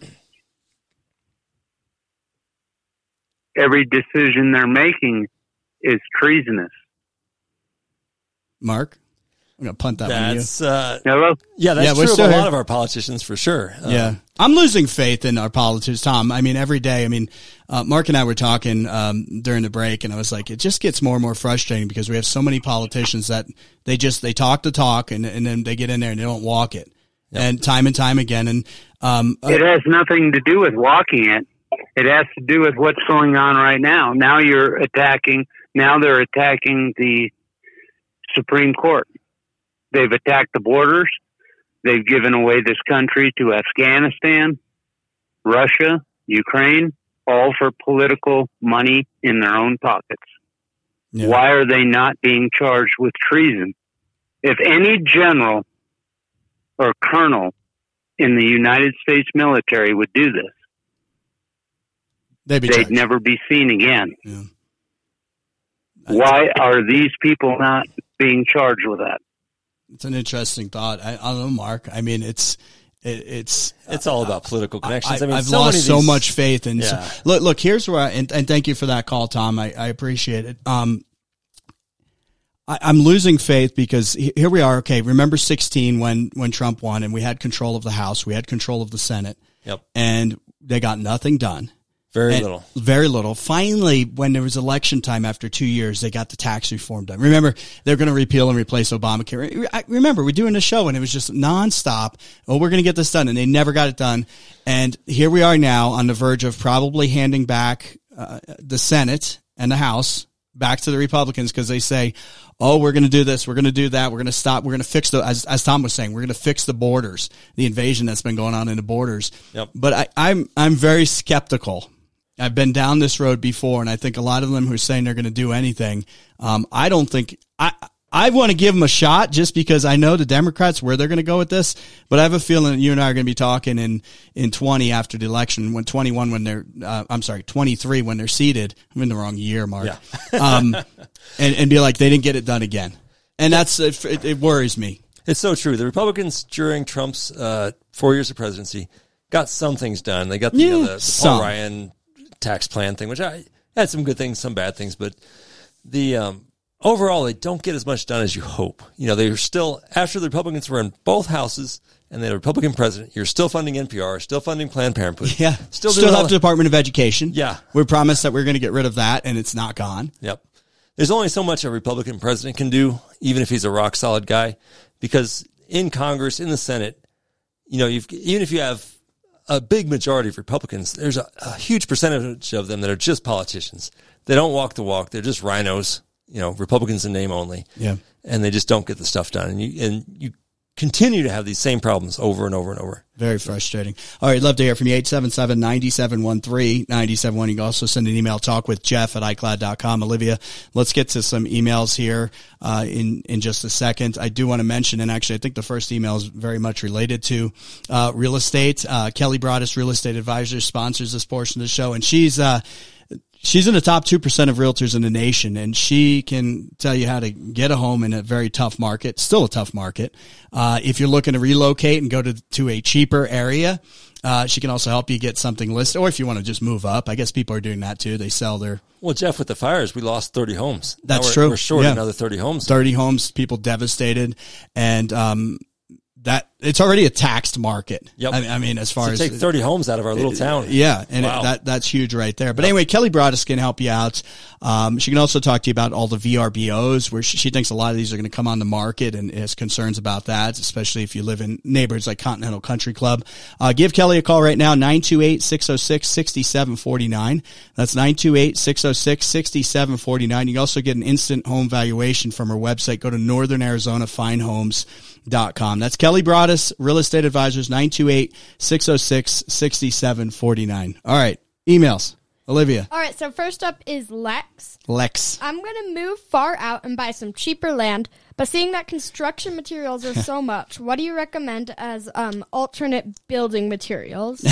Every decision they're making is treasonous. Mark? I'm going to punt that That's, one to you. uh, Hello? yeah, that's Yeah, we're true of still a here. lot of our politicians, for sure. Uh, Yeah. I'm losing faith in our politics, Tom. I mean, every day, I mean, uh, Mark and I were talking um, during the break, and I was like, it just gets more and more frustrating because we have so many politicians that they just, they talk the talk, and, and then they get in there and they don't walk it. Yep. And time and time again. And um, It has nothing to do with walking it. It has to do with what's going on right now. Now you're attacking, now they're attacking the Supreme Court. They've attacked the borders. They've given away this country to Afghanistan, Russia, Ukraine, all for political money in their own pockets. yeah. Why are they not being charged with treason? If any general or colonel in the United States military would do this, They'd, be they'd charged. never be seen again. Yeah. Why are these people not being charged with that? It's an interesting thought. I, I don't know, Mark. I mean, it's it, it's It's all about political connections. I, I, mean, I've so many lost of so these- much faith in. Yeah. So, look, look. Here's where, I, and, and thank you for that call, Tom. I, I appreciate it. Um, I, I'm losing faith because he- here we are. Okay, remember sixteen when when Trump won and we had control of the House, we had control of the Senate, Yep. and they got nothing done. Very And little. Very little. Finally, when there was election time after two years, they got the tax reform done. Remember, they're going to repeal and replace Obamacare. I remember, we're doing a show, and it was just nonstop. Oh, we're going to get this done, and they never got it done. And here we are now on the verge of probably handing back uh, the Senate and the House back to the Republicans because they say, oh, we're going to do this, we're going to do that, we're going to stop, we're going to fix the, as, as Tom was saying, we're going to fix the borders, the invasion that's been going on in the borders. Yep. But I, I'm I'm very skeptical. I've been down this road before, and I think a lot of them who are saying they're going to do anything, um, I don't think I. I want to give them a shot just because I know the Democrats where they're going to go with this, but I have a feeling that you and I are going to be talking in, in twenty after the election, when twenty-one when they're, uh, I'm sorry, twenty-three when they're seated. I'm in the wrong year, Mark. Yeah. um, and, and be like, they didn't get it done again. And that's, it, it, it worries me. It's so true. The Republicans during Trump's uh, four years of presidency got some things done. They got the, Yeah, you know, the, the some. Paul Ryan tax plan thing, which I had some good things, some bad things, but the um, overall they don't get as much done as you hope. You know, they're still, after the Republicans were in both houses and they had a Republican president, you're still funding N P R, still funding Planned Parenthood. Yeah. Still, Still doing all have the Department of Education. Yeah. We promised that we are going to get rid of that, and it's not gone. Yep. There's only so much a Republican president can do, even if he's a rock solid guy, because in Congress, in the Senate, you know, you've, even if you have a big majority of Republicans, there's a, a huge percentage of them that are just politicians. They don't walk the walk. They're just rhinos, you know, Republicans in name only. Yeah. And they just don't get the stuff done. And you, and you continue to have these same problems over and over and over. Very frustrating. All right, love to hear from you. eight seven seven, nine seven one three, nine seven one. You can also send an email, talk with Jeff at i cloud dot com. Olivia, let's get to some emails here uh, in, in just a second. I do want to mention, and actually I think the first email is very much related to uh, real estate. Uh, Kelly Broaddus, Real Estate Advisors, sponsors this portion of the show, and she's uh, she's in the top two percent of realtors in the nation, and she can tell you how to get a home in a very tough market, still a tough market. Uh, if you're looking to relocate and go to, to a cheaper area, uh, she can also help you get something listed, or if you want to just move up. I guess people are doing that too. They sell their... Well, Jeff, with the fires, we lost thirty homes. That's now we're, true. We're short Yeah. another thirty homes. thirty homes, people devastated, and, um, that it's already a taxed market. Yep. I, I mean, as far So as take thirty homes out of our little town. Yeah, and Wow. it, that that's huge right there. But anyway, Kelly Broaddus can help you out. Um, she can also talk to you about all the V R B Os, where she, she thinks a lot of these are going to come on the market, and has concerns about that, especially if you live in neighborhoods like Continental Country Club. Uh, give Kelly a call right now, nine two eight, six oh six, six seven four nine. That's nine two eight, six oh six, six seven four nine. You can also get an instant home valuation from her website. Go to Northern Arizona Fine Homes dot com. That's Kelly Broaddus, Real Estate Advisors, nine two eight, six oh six, six seven four nine. All right, emails. Olivia. All right, so first up is Lex. Lex. I'm going to move far out and buy some cheaper land, but seeing that construction materials are so much, what do you recommend as um, alternate building materials?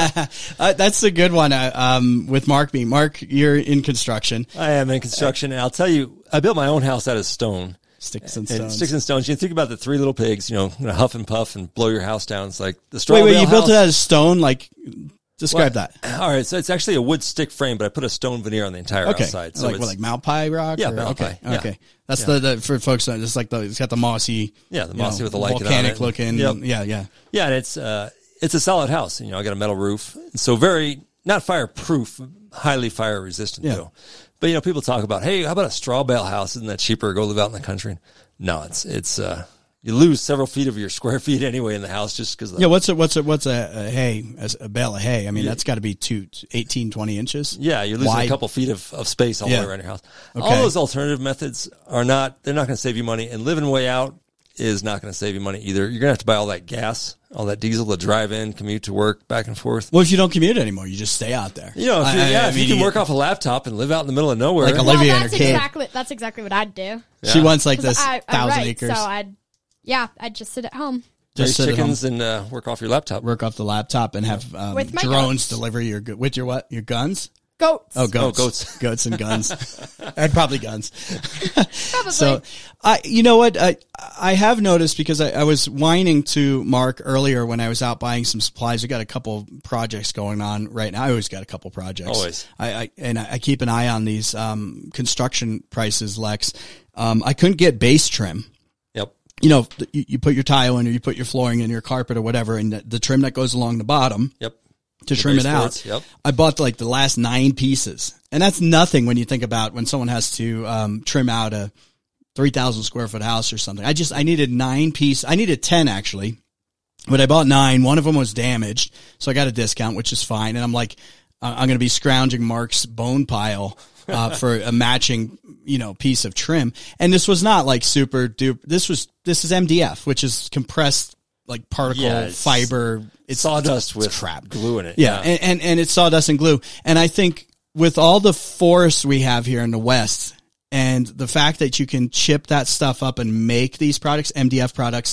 uh, that's a good one uh, um, with Mark B. Mark, you're in construction. I am in construction, and I'll tell you, I built my own house out of stone. Sticks and And stones. sticks and stones. You think about the three little pigs, you know, gonna huff and puff and blow your house down. It's like the straw Wait, wait, bale you built house. it out of stone? Like, describe Well, that. All right, so it's actually a wood stick frame, but I put a stone veneer on the entire Okay. outside. So like, it's, what, like Malpai rock? Yeah, or- Malpai, Okay, yeah. okay. That's Yeah. the, the, for folks, that it's like the, it's got the mossy. Yeah, the you mossy know, with the lichen on volcanic it. looking. Yep. Yeah, yeah. yeah, and it's uh, it's a solid house. You know, I got a metal roof, so very not fireproof, highly fire resistant Yeah. though. But you know, people talk about, hey, how about a straw bale house? Isn't that cheaper? Go live out in the country. No, it's it's uh, you lose several feet of your square feet anyway in the house just because. Yeah, what's a, what's a, what's a, a hay, a, a bale of hay? I mean, that's got to be two, eighteen, twenty inches. Yeah, you're losing wide. a couple feet of, of space all Yeah. the way around your house. Okay. All those alternative methods are not, they're not going to save you money. And living way out is not going to save you money either. You're going to have to buy all that gas, all that diesel to drive in, commute to work, back and forth. Well, if you don't commute anymore, you just stay out there. You know, if, I- you, I- yeah, I if mean, you can you- work off a laptop and live out in the middle of nowhere. Like a well, Olivia and that's her kid. exactly that's exactly what I'd do. She Yeah. wants like 'Cause this I, I thousand write, acres. So I'd, yeah, I'd just sit at home. raise Just sit at home, chickens and uh, work off your laptop. work off the laptop, and have um, With my drones goats. deliver your gu- with your what? Your guns? Goats. Oh, goats, Oh, goats. goats and guns, and probably guns. Probably. So, I, you know what? I, I have noticed because I, I was whining to Mark earlier when I was out buying some supplies. We got a couple projects going on right now. I always got a couple projects. Always. I, I and I keep an eye on these um, construction prices, Lex. Um, I couldn't get base trim. Yep. You know, you, you put your tile in, or you put your flooring in, your carpet or whatever, and the, the trim that goes along the bottom Yep. to trim it out. baseboards, yep. I bought like the last nine pieces, and that's nothing when you think about when someone has to um, trim out a three thousand square foot house or something. I just I needed nine piece. I needed ten actually, but I bought nine. One of them was damaged, so I got a discount, which is fine. And I'm like, uh, I'm going to be scrounging Mark's bone pile uh, for a matching, you know, piece of trim. And this was not like super duper. This was this is M D F, which is compressed like particle Yeah, it's fiber. It's sawdust it's with crap. glue in it. Yeah, and, and and it's sawdust and glue. And I think with all the forests we have here in the West, and the fact that you can chip that stuff up and make these products, M D F products,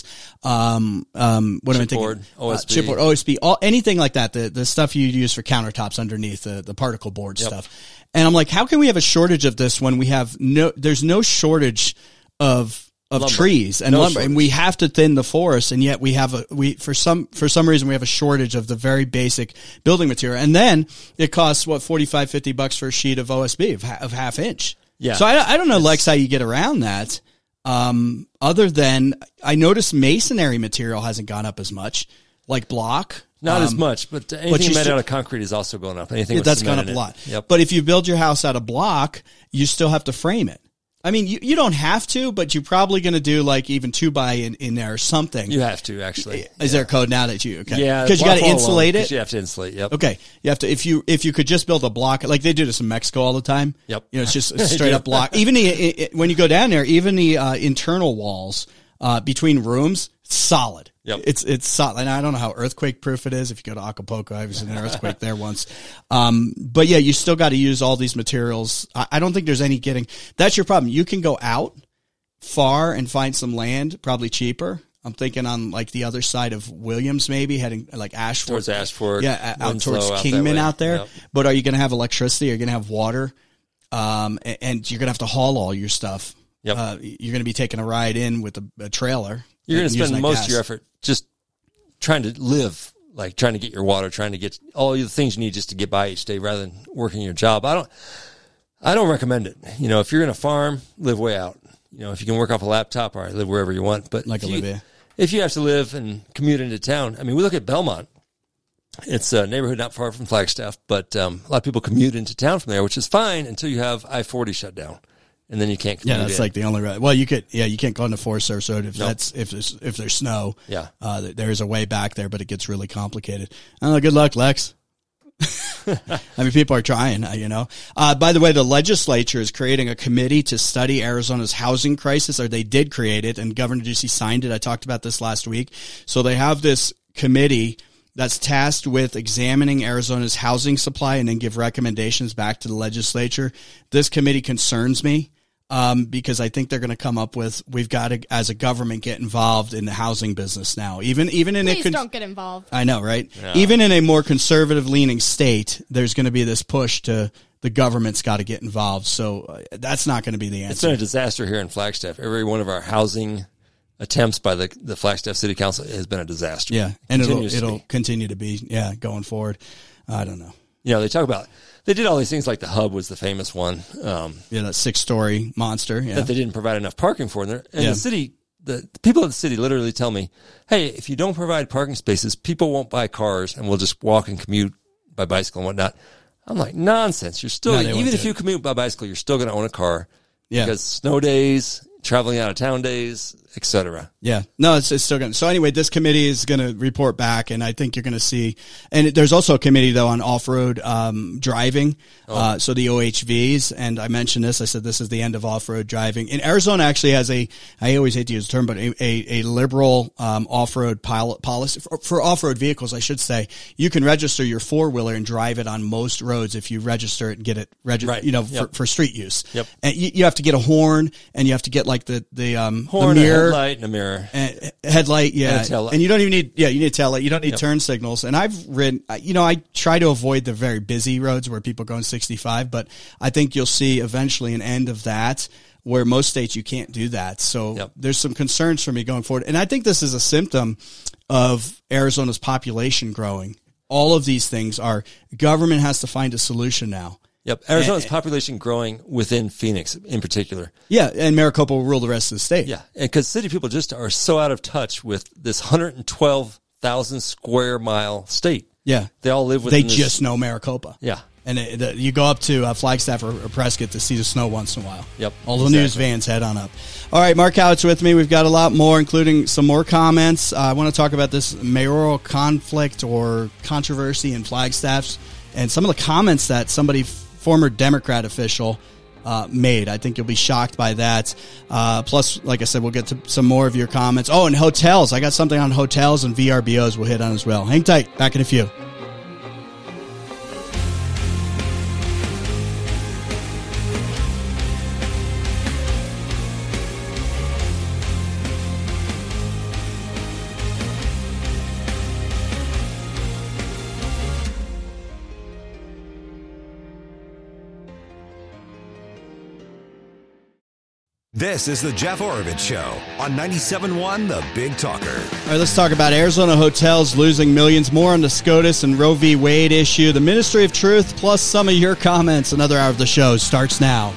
um, um, what am I thinking? Chipboard, O S B. Uh, chipboard, O S B, all anything like that. The the stuff you use for countertops underneath the the particle board Yep. stuff. And I'm like, how can we have a shortage of this when we have no? There's no shortage of. Of Lumber. trees and No lumber, and shortage. we have to thin the forest, and yet we have a we for some for some reason we have a shortage of the very basic building material, and then it costs what forty-five, fifty bucks for a sheet of O S B of, ha- of half inch. Yeah. So I, I don't know, Lex, how you get around that. Um, other than I noticed masonry material hasn't gone up as much, like block. Not Um, as much, but anything you made still- out of concrete is also going up. Anything with That's gone cement up in a it. lot. Yep. But if you build your house out of block, you still have to frame it. I mean, you, you don't have to, but you're probably going to do like even two by in, in there or something. You have to actually. Is there a code now that you, okay. Yeah, Because you got to block wall insulate alone, it. 'cause You have to insulate. Yep. Okay. You have to, if you, if you could just build a block, like they do this in Mexico all the time. Yep. You know, it's just a straight up block. Even the, it, it, when you go down there, even the uh, internal walls, uh, between rooms, solid. Yep. It's it's solid. And I don't know how earthquake proof it is. If you go to Acapulco, I was in an earthquake there once. Um, but yeah, you still got to use all these materials. I, I don't think there's any getting. That's your problem. You can go out far and find some land, probably cheaper. I'm thinking on like the other side of Williams, maybe heading like Ashford. Towards Ashford. Yeah, out Winslow, towards out Kingman that out there. Yep. But are you going to have electricity? Are you going to have water? Um, and, and you're going to have to haul all your stuff. Yep. Uh, you're going to be taking a ride in with a, a trailer. You're going and to using spend that most gas. of your effort just trying to live, like trying to get your water, trying to get all the things you need just to get by each day rather than working your job. I don't, I don't recommend it. You know, if you're in a farm, live way out. You know, if you can work off a laptop, all right, live wherever you want. But Like if you, Olivia. if you have to live and commute into town, I mean, we look at Belmont. It's a neighborhood not far from Flagstaff, but um, a lot of people commute into town from there, which is fine until you have I forty shut down, and then you can't commute Yeah, that's in. like the only road. Well, you could, yeah, you can't go on the Forest Service Road if Nope. that's if there's if there's snow. Yeah. uh, there is a way back there, but it gets really complicated. Oh, good luck, Lex. I mean, people are trying, uh, you know. Uh, by the way, the legislature is creating a committee to study Arizona's housing crisis, or they did create it, and Governor Ducey signed it. I talked about this last week. So they have this committee that's tasked with examining Arizona's housing supply and then give recommendations back to the legislature. This committee concerns me um, because I think they're going to come up with, we've got to, as a government, get involved in the housing business now. Even even in Please a con- don't get involved. I know, right? Yeah. Even in a more conservative leaning state, there's going to be this push to the government's got to get involved. So uh, that's not going to be the It's answer. been a disaster here in Flagstaff. Every one of our housing attempts by the the Flagstaff City Council has been a disaster. Yeah, and it'll Continues to it'll be. continue to be. Yeah, going forward. I don't know. You know, they talk about, they did all these things like the Hub was the famous one um, Yeah, that six story monster. Yeah, that they didn't provide enough parking for. And, they're- and Yeah. the city, the, the people of the city literally tell me, hey, if you don't provide parking spaces, people won't buy cars and we'll just walk and commute by bicycle and whatnot. I'm like, nonsense. You're still, No, they won't even do if you it. commute by bicycle, you're still going to own a car. Yeah. Because snow days, traveling out of town days, et cetera. Yeah, no, it's, it's still going to. So anyway, this committee is going to report back, and I think you're going to see. And there's also a committee though on off-road um, driving. Oh. Uh, so the O H Vs, and I mentioned this. I said this is the end of off-road driving. And Arizona actually has a. I always hate to use the term, but a a, a liberal um, off-road pilot policy for, for off-road vehicles. I should say you can register your four-wheeler and drive it on most roads if you register it and get it registered. Right. You know, Yep. for, for street use. Yep. And you, you have to get a horn, and you have to get like the the um Horn, the a mirror. headlight, and a mirror. And headlight, yeah, And a taillight. and you don't even need, yeah, you need a taillight. You don't need Yep. turn signals. And I've ridden, you know, I try to avoid the very busy roads where people go in sixty-five, but I think you'll see eventually an end of that where most states you can't do that. So Yep. there's some concerns for me going forward. And I think this is a symptom of Arizona's population growing. All of these things are, government has to find a solution now. Yep. Arizona's population growing within Phoenix in particular. Yeah, and Maricopa will rule the rest of the state. Yeah. And because city people just are so out of touch with this one hundred twelve thousand square mile state. Yeah. They all live within They this- just know Maricopa. Yeah. And it, the, you go up to uh, Flagstaff or, or Prescott to see the snow once in a while. Yep, All the exactly. news vans head on up. All right, Mark Howitt's with me. We've got a lot more, including some more comments. Uh, I want to talk about this mayoral conflict or controversy in Flagstaff's and some of the comments that somebody, former Democrat official, uh, made. I think you'll be shocked by that. Uh, plus, like I said, we'll get to some more of your comments. Oh, and hotels. I got something on hotels and V R B Os we'll hit on as well. Hang tight. Back in a few. This is the Jeff Oravich Show on ninety-seven point one The Big Talker. All right, let's talk about Arizona hotels losing millions. More on the SCOTUS and Roe v. Wade issue, the Ministry of Truth, plus some of your comments. Another hour of the show starts now.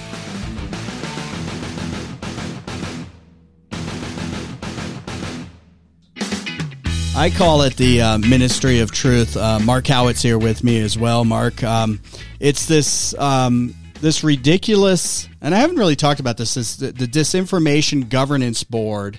I call it the uh, Ministry of Truth. Uh, Mark Howitt's here with me as well. Mark, um, it's this um, this ridiculous, and I haven't really talked about this, is the, the Disinformation Governance Board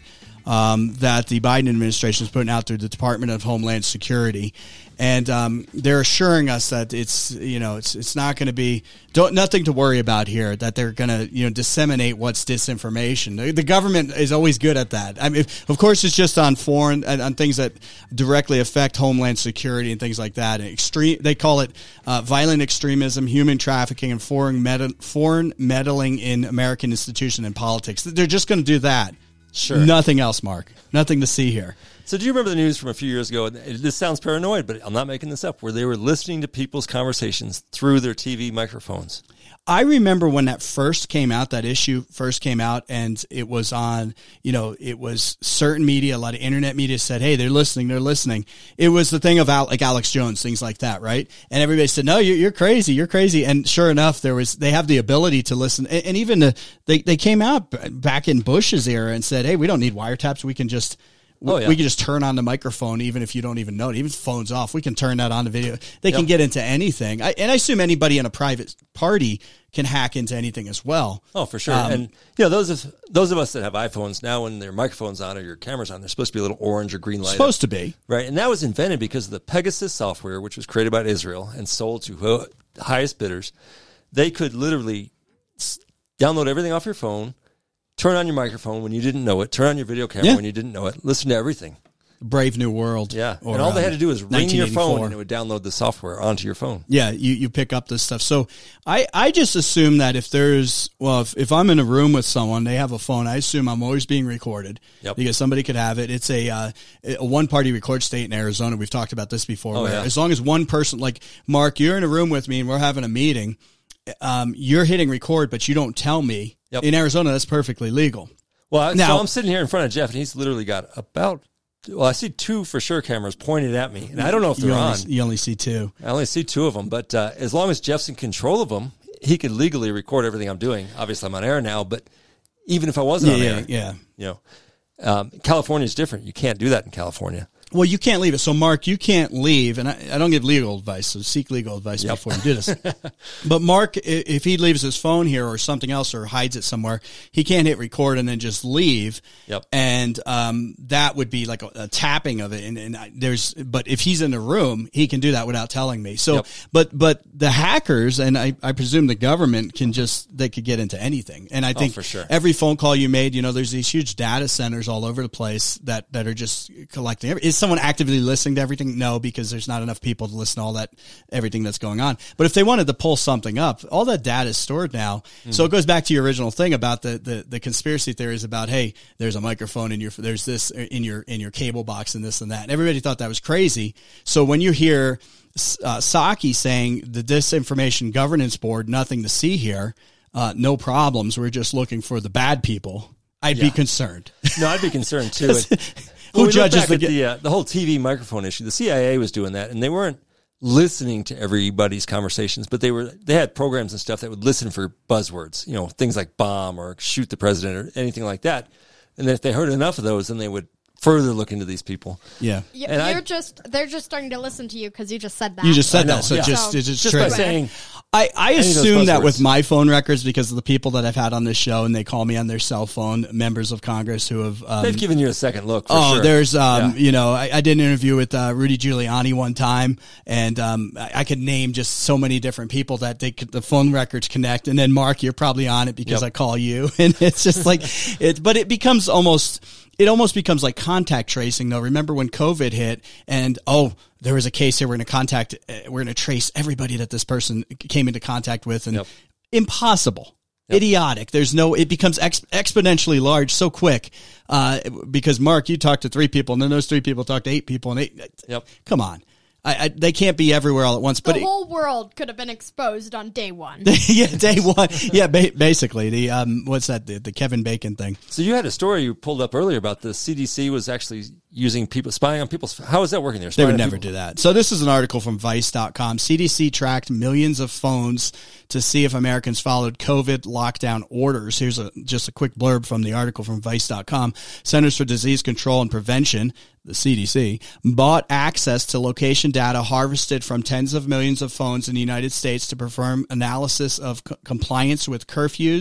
um, that the Biden administration is putting out through the Department of Homeland Security. And um, they're assuring us that it's, you know, it's it's not going to be don't, nothing to worry about here, that they're going to, you know, disseminate what's disinformation. The, the government is always good at that. I mean, if, of course, it's just on foreign, on things that directly affect Homeland Security and things like that. And extreme, they call it uh, violent extremism, human trafficking, and foreign, med- foreign meddling in American institutions and politics. They're just going to do that. Sure. Nothing else, Mark. Nothing to see here. So do you remember the news from a few years ago? This sounds paranoid, but I'm not making this up, where they were listening to people's conversations through their T V microphones. I remember when that first came out, that issue first came out, and it was on, you know, it was certain media, a lot of internet media said, hey, they're listening, they're listening. It was the thing of Al, like Alex Jones, things like that, right? And everybody said, no, you're, you're crazy, you're crazy. And sure enough, there was, they have the ability to listen. And, and even the, they, they came out back in Bush's era and said, hey, we don't need wiretaps, we can just... Oh, yeah. We can just turn on the microphone, even if you don't even know it. Even if the phone's off, we can turn that on the video. They Yep. can get into anything. I, and I assume anybody in a private party can hack into anything as well. Oh, for sure. Um, and you know, those of those of us that have iPhones now, when their microphone's on or your camera's on, they're supposed to be a little orange or green light. Supposed to be. Right. And that was invented because of the Pegasus software, which was created by Israel and sold to ho- highest bidders. They could literally s- download everything off your phone, turn on your microphone when you didn't know it, turn on your video camera Yeah. when you didn't know it, listen to everything. Brave New World. Yeah. Or, and all they um, had to do was ring your phone nineteen eighty-four. and it would download the software onto your phone. Yeah, you, you pick up this stuff. So I, I just assume that if there's, well, if, if I'm in a room with someone, they have a phone, I assume I'm always being recorded. Yep. Because somebody could have it. It's a, uh, a one-party record state in Arizona. We've talked about this before. Oh, where yeah. as long as one person, like, Mark, you're in a room with me and we're having a meeting, um, you're hitting record, but you don't tell me. Yep. In Arizona, that's perfectly legal. Well, I- Now- so I'm sitting here in front of Jeff, and he's literally got about, well, I see two for sure cameras pointed at me, and I don't know if they're You only, on. you only see two. I only see two of them, but uh, as long as Jeff's in control of them, he could legally record everything I'm doing. Obviously, I'm on air now, but even if I wasn't Yeah, on yeah, air, yeah. you know, um, California is different. You can't do that in California. Well, you can't leave it. So, Mark, you can't leave, and I, I don't give legal advice, so seek legal advice Yep. before you do this. But Mark, i- if he leaves his phone here or something else or hides it somewhere, he can't hit record and then just leave. Yep. And um, that would be like a, a tapping of it. And, and I, there's, but if he's in the room, he can do that without telling me. So, Yep. but but the hackers, and I, I presume the government can just they could get into anything. And I think for sure. every phone call you made, you know, there's these huge data centers all over the place that that are just collecting. Every, is someone actively listening to everything? No, because there's not enough people to listen to all that, everything that's going on. But if they wanted to pull something up, all that data is stored now. Mm-hmm. So it goes back to your original thing about the, the, the conspiracy theories about, hey, there's a microphone in your, there's this in your, in your cable box and this and that. And everybody thought that was crazy. So when you hear uh, Psaki saying the Disinformation Governance Board, nothing to see here, uh, no problems, we're just looking for the bad people, I'd Yeah. be concerned. No, I'd be concerned too. And, Who when we look judges back the at ge- the uh, the whole T V microphone issue? The C I A was doing that, and they weren't listening to everybody's conversations, but they were they had programs and stuff that would listen for buzzwords, you know, things like bomb or shoot the president or anything like that. And then if they heard enough of those, then they would further look into these people. Yeah. You, And I- you're just they're just starting to listen to you because you just said that. You just I said know, that. So yeah. just, So- it's just, Just straight. by saying, I, I Any of those assume that buzzwords. with my phone records, because of the people that I've had on this show and they call me on their cell phone, members of Congress who have, um, they've given you a second look. For oh, sure. there's, um, Yeah. you know, I, I did an interview with uh, Rudy Giuliani one time, and um, I, I could name just so many different people that they could, the phone records connect. And then Mark, you're probably on it because Yep. I call you, and it's just like it. But it becomes almost. It almost becomes like contact tracing, though. Remember when COVID hit and, oh, there was a case here. We're going to contact, uh, we're going to trace everybody that this person came into contact with. And Yep. impossible, Yep. idiotic. There's no, it becomes ex- exponentially large so quick. Uh, because Mark, you talked to three people and then those three people talked to eight people and eight. Yep. Come on. I, I, they can't be everywhere all at once, the but it, whole world could have been exposed on day one. yeah, day one. Yeah, ba- basically the, um, what's that? The, the Kevin Bacon thing. So you had a story you pulled up earlier about the C D C was actually using people, spying on people's, how is that working there? They Spying would on never people? do that. So this is an article from vice dot com. C D C tracked millions of phones to see if Americans followed COVID lockdown orders. Here's a just a quick blurb from the article from vice dot com. Centers for Disease Control and Prevention, the C D C, bought access to location data harvested from tens of millions of phones in the United States to perform analysis of co- compliance with curfews,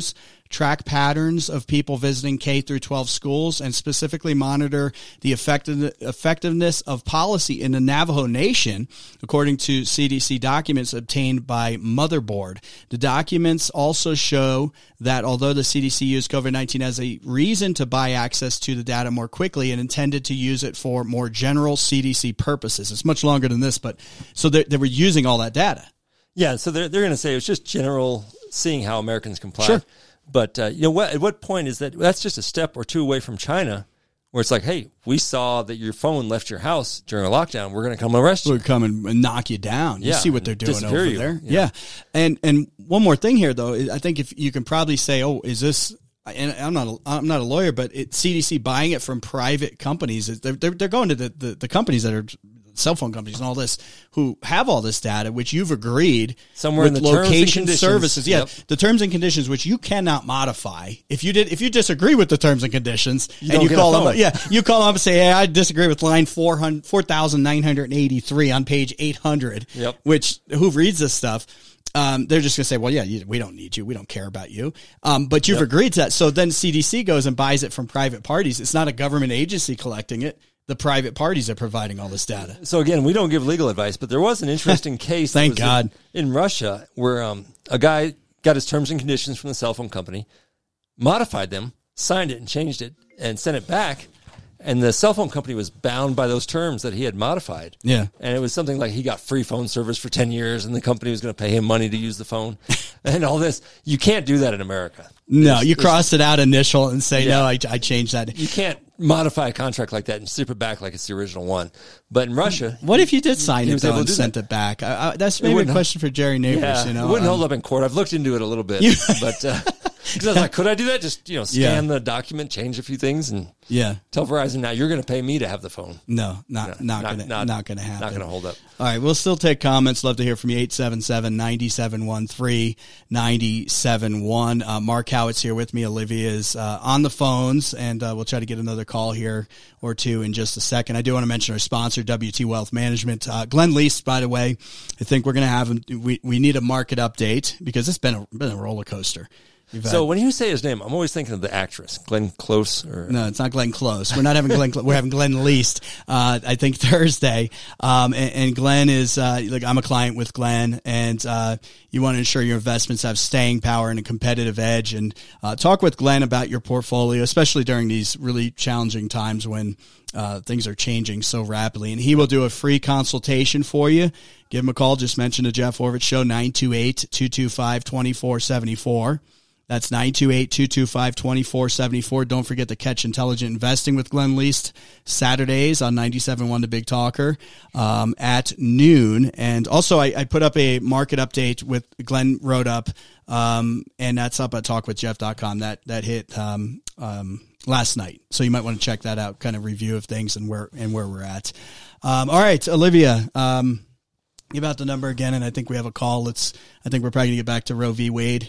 track patterns of people visiting K through twelve schools, and specifically monitor the effective, effectiveness of policy in the Navajo Nation, according to C D C documents obtained by Motherboard. The documents also show that although the C D C used COVID nineteen as a reason to buy access to the data more quickly and intended to use it for more general C D C purposes. It's much longer than this, but so they, they were using all that data. Yeah, so they're, they're going to say it's just general seeing how Americans comply. Sure. But, uh, you know, what, at what point is that? That's just a step or two away from China, where it's like, hey, we saw that your phone left your house during a lockdown. We're going to come arrest you. We're coming and knock you down. You Yeah, see what they're doing disappear over you. there. Yeah. Yeah. And and one more thing here, though, I think if you can probably say, oh, is this, and I'm not a, I'm not a lawyer, but it, C D C buying it from private companies, they're, they're, they're going to the, the, the companies that are cell phone companies and all this who have all this data, which you've agreed Somewhere with in the terms and location conditions. services. Yeah. Yep. The terms and conditions, which you cannot modify. If you did, if you disagree with the terms and conditions You and don't you get a call them, phone. up, yeah, you call them up and say, hey, I disagree with line four hundred, four thousand nine hundred eighty-three on page eight hundred, Yep. which who reads this stuff? Um, they're just going to say, well, yeah, you, we don't need you. We don't care about you. Um, but you've Yep. agreed to that. So then C D C goes and buys it from private parties. It's not a government agency collecting it. The private parties are providing all this data. So again, we don't give legal advice, but there was an interesting case. that Thank was God. In, in Russia, where um, a guy got his terms and conditions from the cell phone company, modified them, signed it, and changed it, and sent it back. And the cell phone company was bound by those terms that he had modified. Yeah. And it was something like he got free phone service for ten years, and the company was going to pay him money to use the phone, and all this. You can't do that in America. No, There's- you there's- cross it out initial and say, Yeah. no, I, I changed that. You can't modify a contract like that and strip it back like it's the original one. But in Russia, What if you did sign He it was though able to and do sent that. it back? I, I, that's maybe a wouldn't- question for Jerry Neighbors. yeah, You know, it wouldn't Um, hold up in court. I've looked into it a little bit, but uh, 'cause I was like, could I do that? Just you know, scan Yeah. the document, change a few things, and yeah, tell Verizon now you're going to pay me to have the phone. no, not No, not, gonna not, gonna happen. Not going to hold up. All right, we'll still take comments. Love to hear from you. eight seven seven, nine seven one, three nine seven one. Uh, Mark Howitt's here with me. Olivia is uh, on the phones, and uh, we'll try to get another call here or two in just a second. I do want to mention our sponsor, W T Wealth Management. Uh, Glenn Least, by the way, I think we're going to have him. We, we need a market update because it's been a, been a roller coaster. We've had- So when you say his name, I'm always thinking of the actress, Glenn Close. Or No, it's not Glenn Close. We're not having Glenn. We're having Glenn Least. Uh, I think Thursday. Um, and, and Glenn is uh, like I'm a client with Glenn, and uh, you want to ensure your investments have staying power and a competitive edge. And uh, talk with Glenn about your portfolio, especially during these really challenging times when uh, things are changing so rapidly. And he will do a free consultation for you. Give him a call. Just mention the Jeff Horvitz Show, nine two eight, two two five, two four seven four. That's nine two eight, two two five, two four seven four. Don't forget to catch Intelligent Investing with Glenn Least Saturdays on ninety-seven point one The Big Talker um, at noon. And also, I, I put up a market update with Glenn wrote up, um, and that's up at talk with jeff dot com. That that hit um, um, last night, so you might want to check that out. Kind of review of things and where and where we're at. Um, all right, Olivia. Um, give out the number again, and I think we have a call. Let's. I think we're probably gonna get back to Roe v. Wade.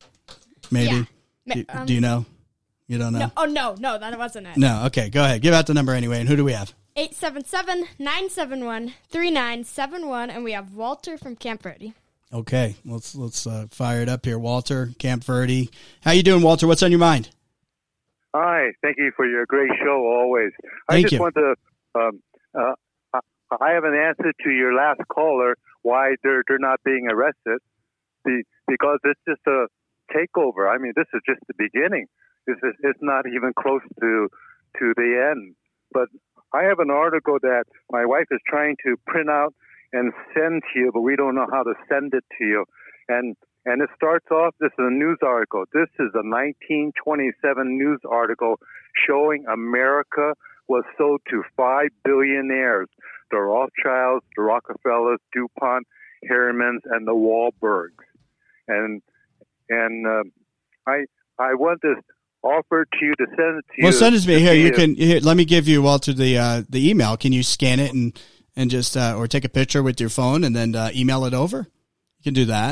Maybe. Yeah. Do, Um, do you know? You don't know? No, oh, no, no, that wasn't it. No. Okay, go ahead. Give out the number anyway. And who do we have? eight seven seven, nine seven one, three nine seven one, and we have Walter from Camp Verde. Okay, let's let's uh, fire it up here. Walter, Camp Verde. How you doing, Walter? What's on your mind? Hi, thank you for your great show always. I Thank just you. want to, um, uh, I- I have an answer to your last caller why they're they're not being arrested. The, because it's just a takeover. I mean, this is just the beginning. This is it's not even close to to the end. But I have an article that my wife is trying to print out and send to you, but we don't know how to send it to you. And and it starts off, this is a news article. This is a nineteen twenty-seven news article showing America was sold to five billionaires, the Rothschilds, the Rockefellers, DuPont, Harrimans, and the Wahlbergs. And and uh, I I want this offer to you to send it to you. Well, send it to me. to Here, see you if- can. Here, let me give you, Walter, the uh, the email. Can you scan it and and just uh, or take a picture with your phone and then uh, email it over? You can do that. Right.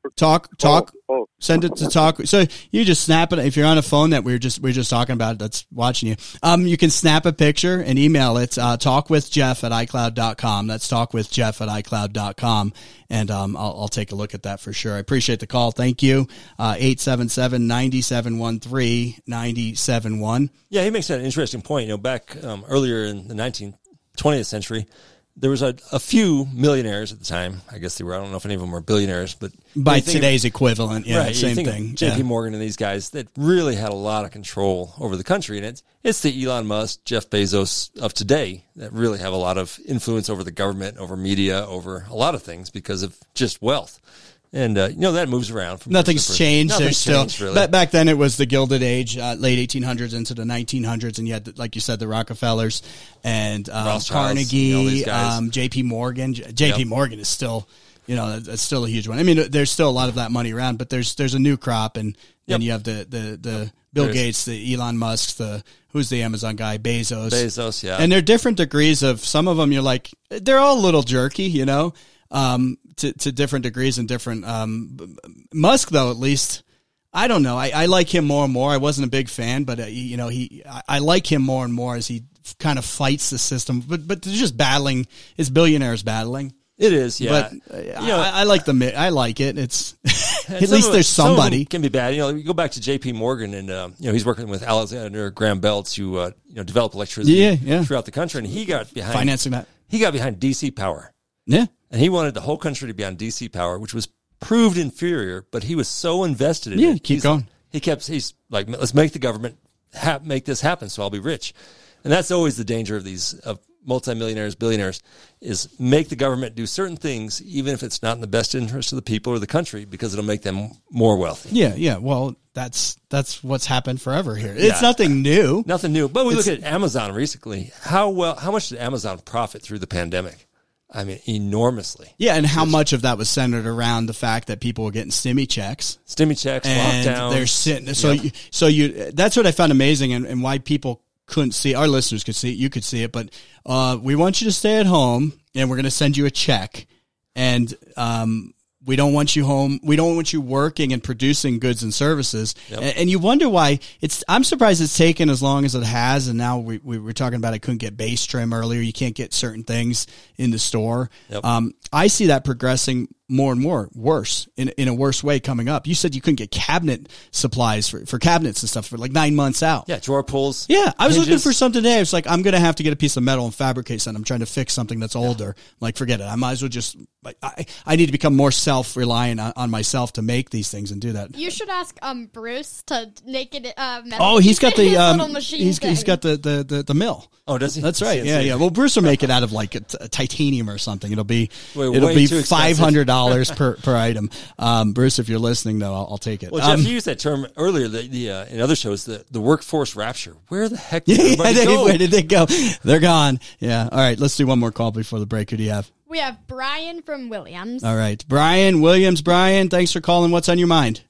Talk, talk. Oh, oh. Send it to talk. So you just snap it. If you're on a phone that we we're just we we're just talking about that's watching you, um, you can snap a picture and email it. Uh, talkwithjeff at icloud dot com. That's talkwithjeff at icloud dot com, and um, I'll, I'll take a look at that for sure. I appreciate the call. Thank you. Uh, eight seven seven nine seven one three nine seven one. Yeah, he makes an interesting point. You know, back um, earlier in the nineteenth, twentieth century, there was a, a few millionaires at the time. I guess they were, I don't know if any of them were billionaires, but By today's equivalent, yeah, right, same you think thing. J P Yeah. Morgan and these guys that really had a lot of control over the country. And it's, it's the Elon Musk, Jeff Bezos of today that really have a lot of influence over the government, over media, over a lot of things because of just wealth. And, uh, you know, that moves around. From Nothing's person to person. changed. Nothing's There's still changed, really. back, back then it was the Gilded Age, uh, late eighteen hundreds into the nineteen hundreds, and you had, like you said, the Rockefellers and um, Rothschilds, Carnegie, you know, these guys. um, J P Morgan. J P Yep. Morgan is still, you know, that's still a huge one. I mean, there's still a lot of that money around, but there's there's a new crop, and then Yep. you have the the the Bill There's- Gates, the Elon Musk, the who's the Amazon guy, Bezos. Bezos, yeah. And they're different degrees of some of them. You're like, they're all a little jerky, you know, um, to, to different degrees and different, um, Musk though, at least, I don't know. I, I like him more and more. I wasn't a big fan, but uh, you know, he, I, I like him more and more as he kind of fights the system, but, but they're just battling, it's billionaires battling. It is, yeah. But uh, You know, I, I like the, mi- I like it. It's, And at some least of it- there's some of them somebody. can be bad. You know, you go back to J P Morgan, and uh, you know he's working with Alexander Graham Bell to uh, you know develop electricity Yeah, yeah. throughout the country, and he got behind Financing that. He got behind D C power, Yeah. and he wanted the whole country to be on D C power, which was proved inferior. But he was so invested in Yeah, it. keep he's- going. He kept. He's like, let's make the government ha- make this happen, so I'll be rich. And that's always the danger of these of multimillionaires, billionaires, is make the government do certain things, even if it's not in the best interest of the people or the country, because it'll make them more wealthy. Yeah. Yeah. Well, that's, that's what's happened forever here. Yeah. It's nothing new. Nothing new. But we It's- look at Amazon recently. How well? How much did Amazon profit through the pandemic? I mean, enormously. Yeah, and how much of that was centered around the fact that people were getting stimmy checks Stimmy checks, and lockdowns. they're sitting. So, Yep. you, so you that's what I found amazing, and, and why people couldn't see. Our listeners could see it. You could see it, but uh, we want you to stay at home, and we're going to send you a check, and um, we don't want you home. We don't want you working and producing goods and services. Yep. And, and you wonder why it's. I'm surprised it's taken as long as it has. And now we, we were talking about I couldn't get base trim earlier. You can't get certain things in the store. Yep. Um, I see that progressing more and more worse in in a worse way coming up. You said you couldn't get cabinet supplies for, for cabinets and stuff for like nine months out. Yeah, drawer pulls. Yeah, I was looking hinges. for something today. I was like, I'm going to have to get a piece of metal and fabricate something. I'm trying to fix something that's older. I'm like, forget it. I might as well just, like, I, I need to become more self-reliant on, on myself to make these things and do that. You should ask um Bruce to make it uh metal. Oh, he's got the, his um, little machine he's, he's thing. got the, the, the, the mill. Oh, does he? That's right. C N C. Yeah, yeah. Well, Bruce will make it out of like a, t- a titanium or something. It'll be, Wait, it'll way be too expensive. five hundred dollars per, per item. Um, Bruce, if you're listening though, I'll, I'll take it. Well, Jeff, Um, you used that term earlier. The, the uh, in other shows, the, the workforce rapture. Where the heck yeah, did yeah, everybody they, go? where did they go? They're gone. Yeah. All right. Let's do one more call before the break. Who do you have? We have Brian from Williams. All right. Brian Williams. Brian, thanks for calling. What's on your mind?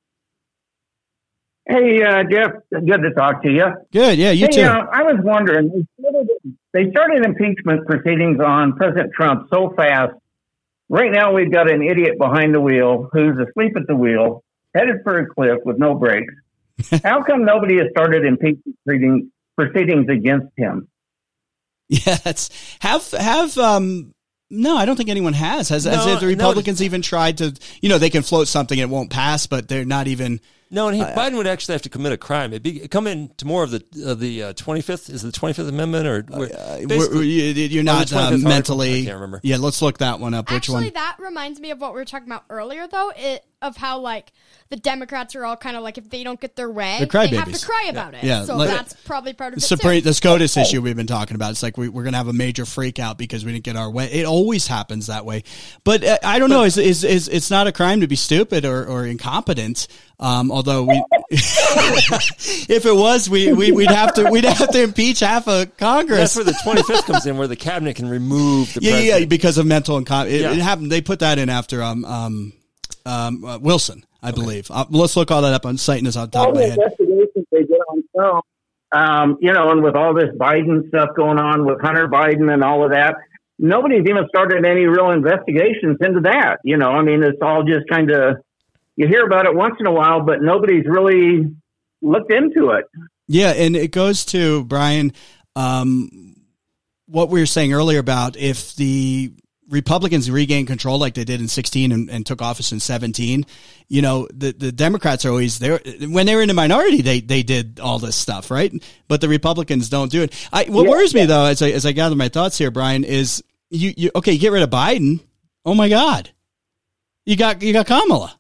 Hey, uh, Jeff, good to talk to you. Good. Yeah, you hey, too. Uh, I was wondering, they started, they started impeachment proceedings on President Trump so fast. Right now, we've got an idiot behind the wheel who's asleep at the wheel, headed for a cliff with no brakes. How come nobody has started impeachment proceedings, proceedings against him? Yeah, that's have have um no, I don't think anyone has. Has, has No, the no, Republicans even tried to, you know, they can float something and it won't pass, but they're not even. No, and he, Uh, Biden would actually have to commit a crime. It'd be, it'd come into more of the uh, the uh, twenty-fifth. Is it the twenty-fifth Amendment or Uh, basically- we're- you- you're Or not the uh, twenty-fifth article. mentally. I can't remember. Yeah, let's look that one up. Which Actually, one? that reminds me of what we were talking about earlier, though, it, of how, like, the Democrats are all kind of like, if they don't get their way, They're they have crybabies. to cry about it. Yeah, so like- that's probably part of The it, Supreme, too. the SCOTUS issue we've been talking about. It's like we, we're going to have a major freak out because we didn't get our way. It always happens that way. But uh, I don't know. Is is is it's not a crime to be stupid or, or incompetent. Um, although we, if it was, we, we we'd have to we'd have to impeach half of Congress. That's where the twenty-fifth comes in, where the cabinet can remove the yeah, yeah, president. yeah, because of mental incom. It, Yeah. it happened. They put that in after um um um uh, Wilson, I believe. Uh, let's look all that up. I'm citing this on top All of my the head. investigations they did on Trump, um, you know, and with all this Biden stuff going on with Hunter Biden and all of that, nobody's even started any real investigations into that. You know, I mean, it's all just kind of you hear about it once in a while, but nobody's really looked into it. Yeah, and it goes to, Brian, um, what we were saying earlier about if the Republicans regain control like they did in sixteen and, and took office in seventeen, you know, the, the Democrats are always there. When they were in the minority, they, they did all this stuff, right? But the Republicans don't do it. I, what Yeah, worries yeah. me, though, as I, as I gather my thoughts here, Brian, is you, you okay, you get rid of Biden. Oh, my God. You got you got Kamala.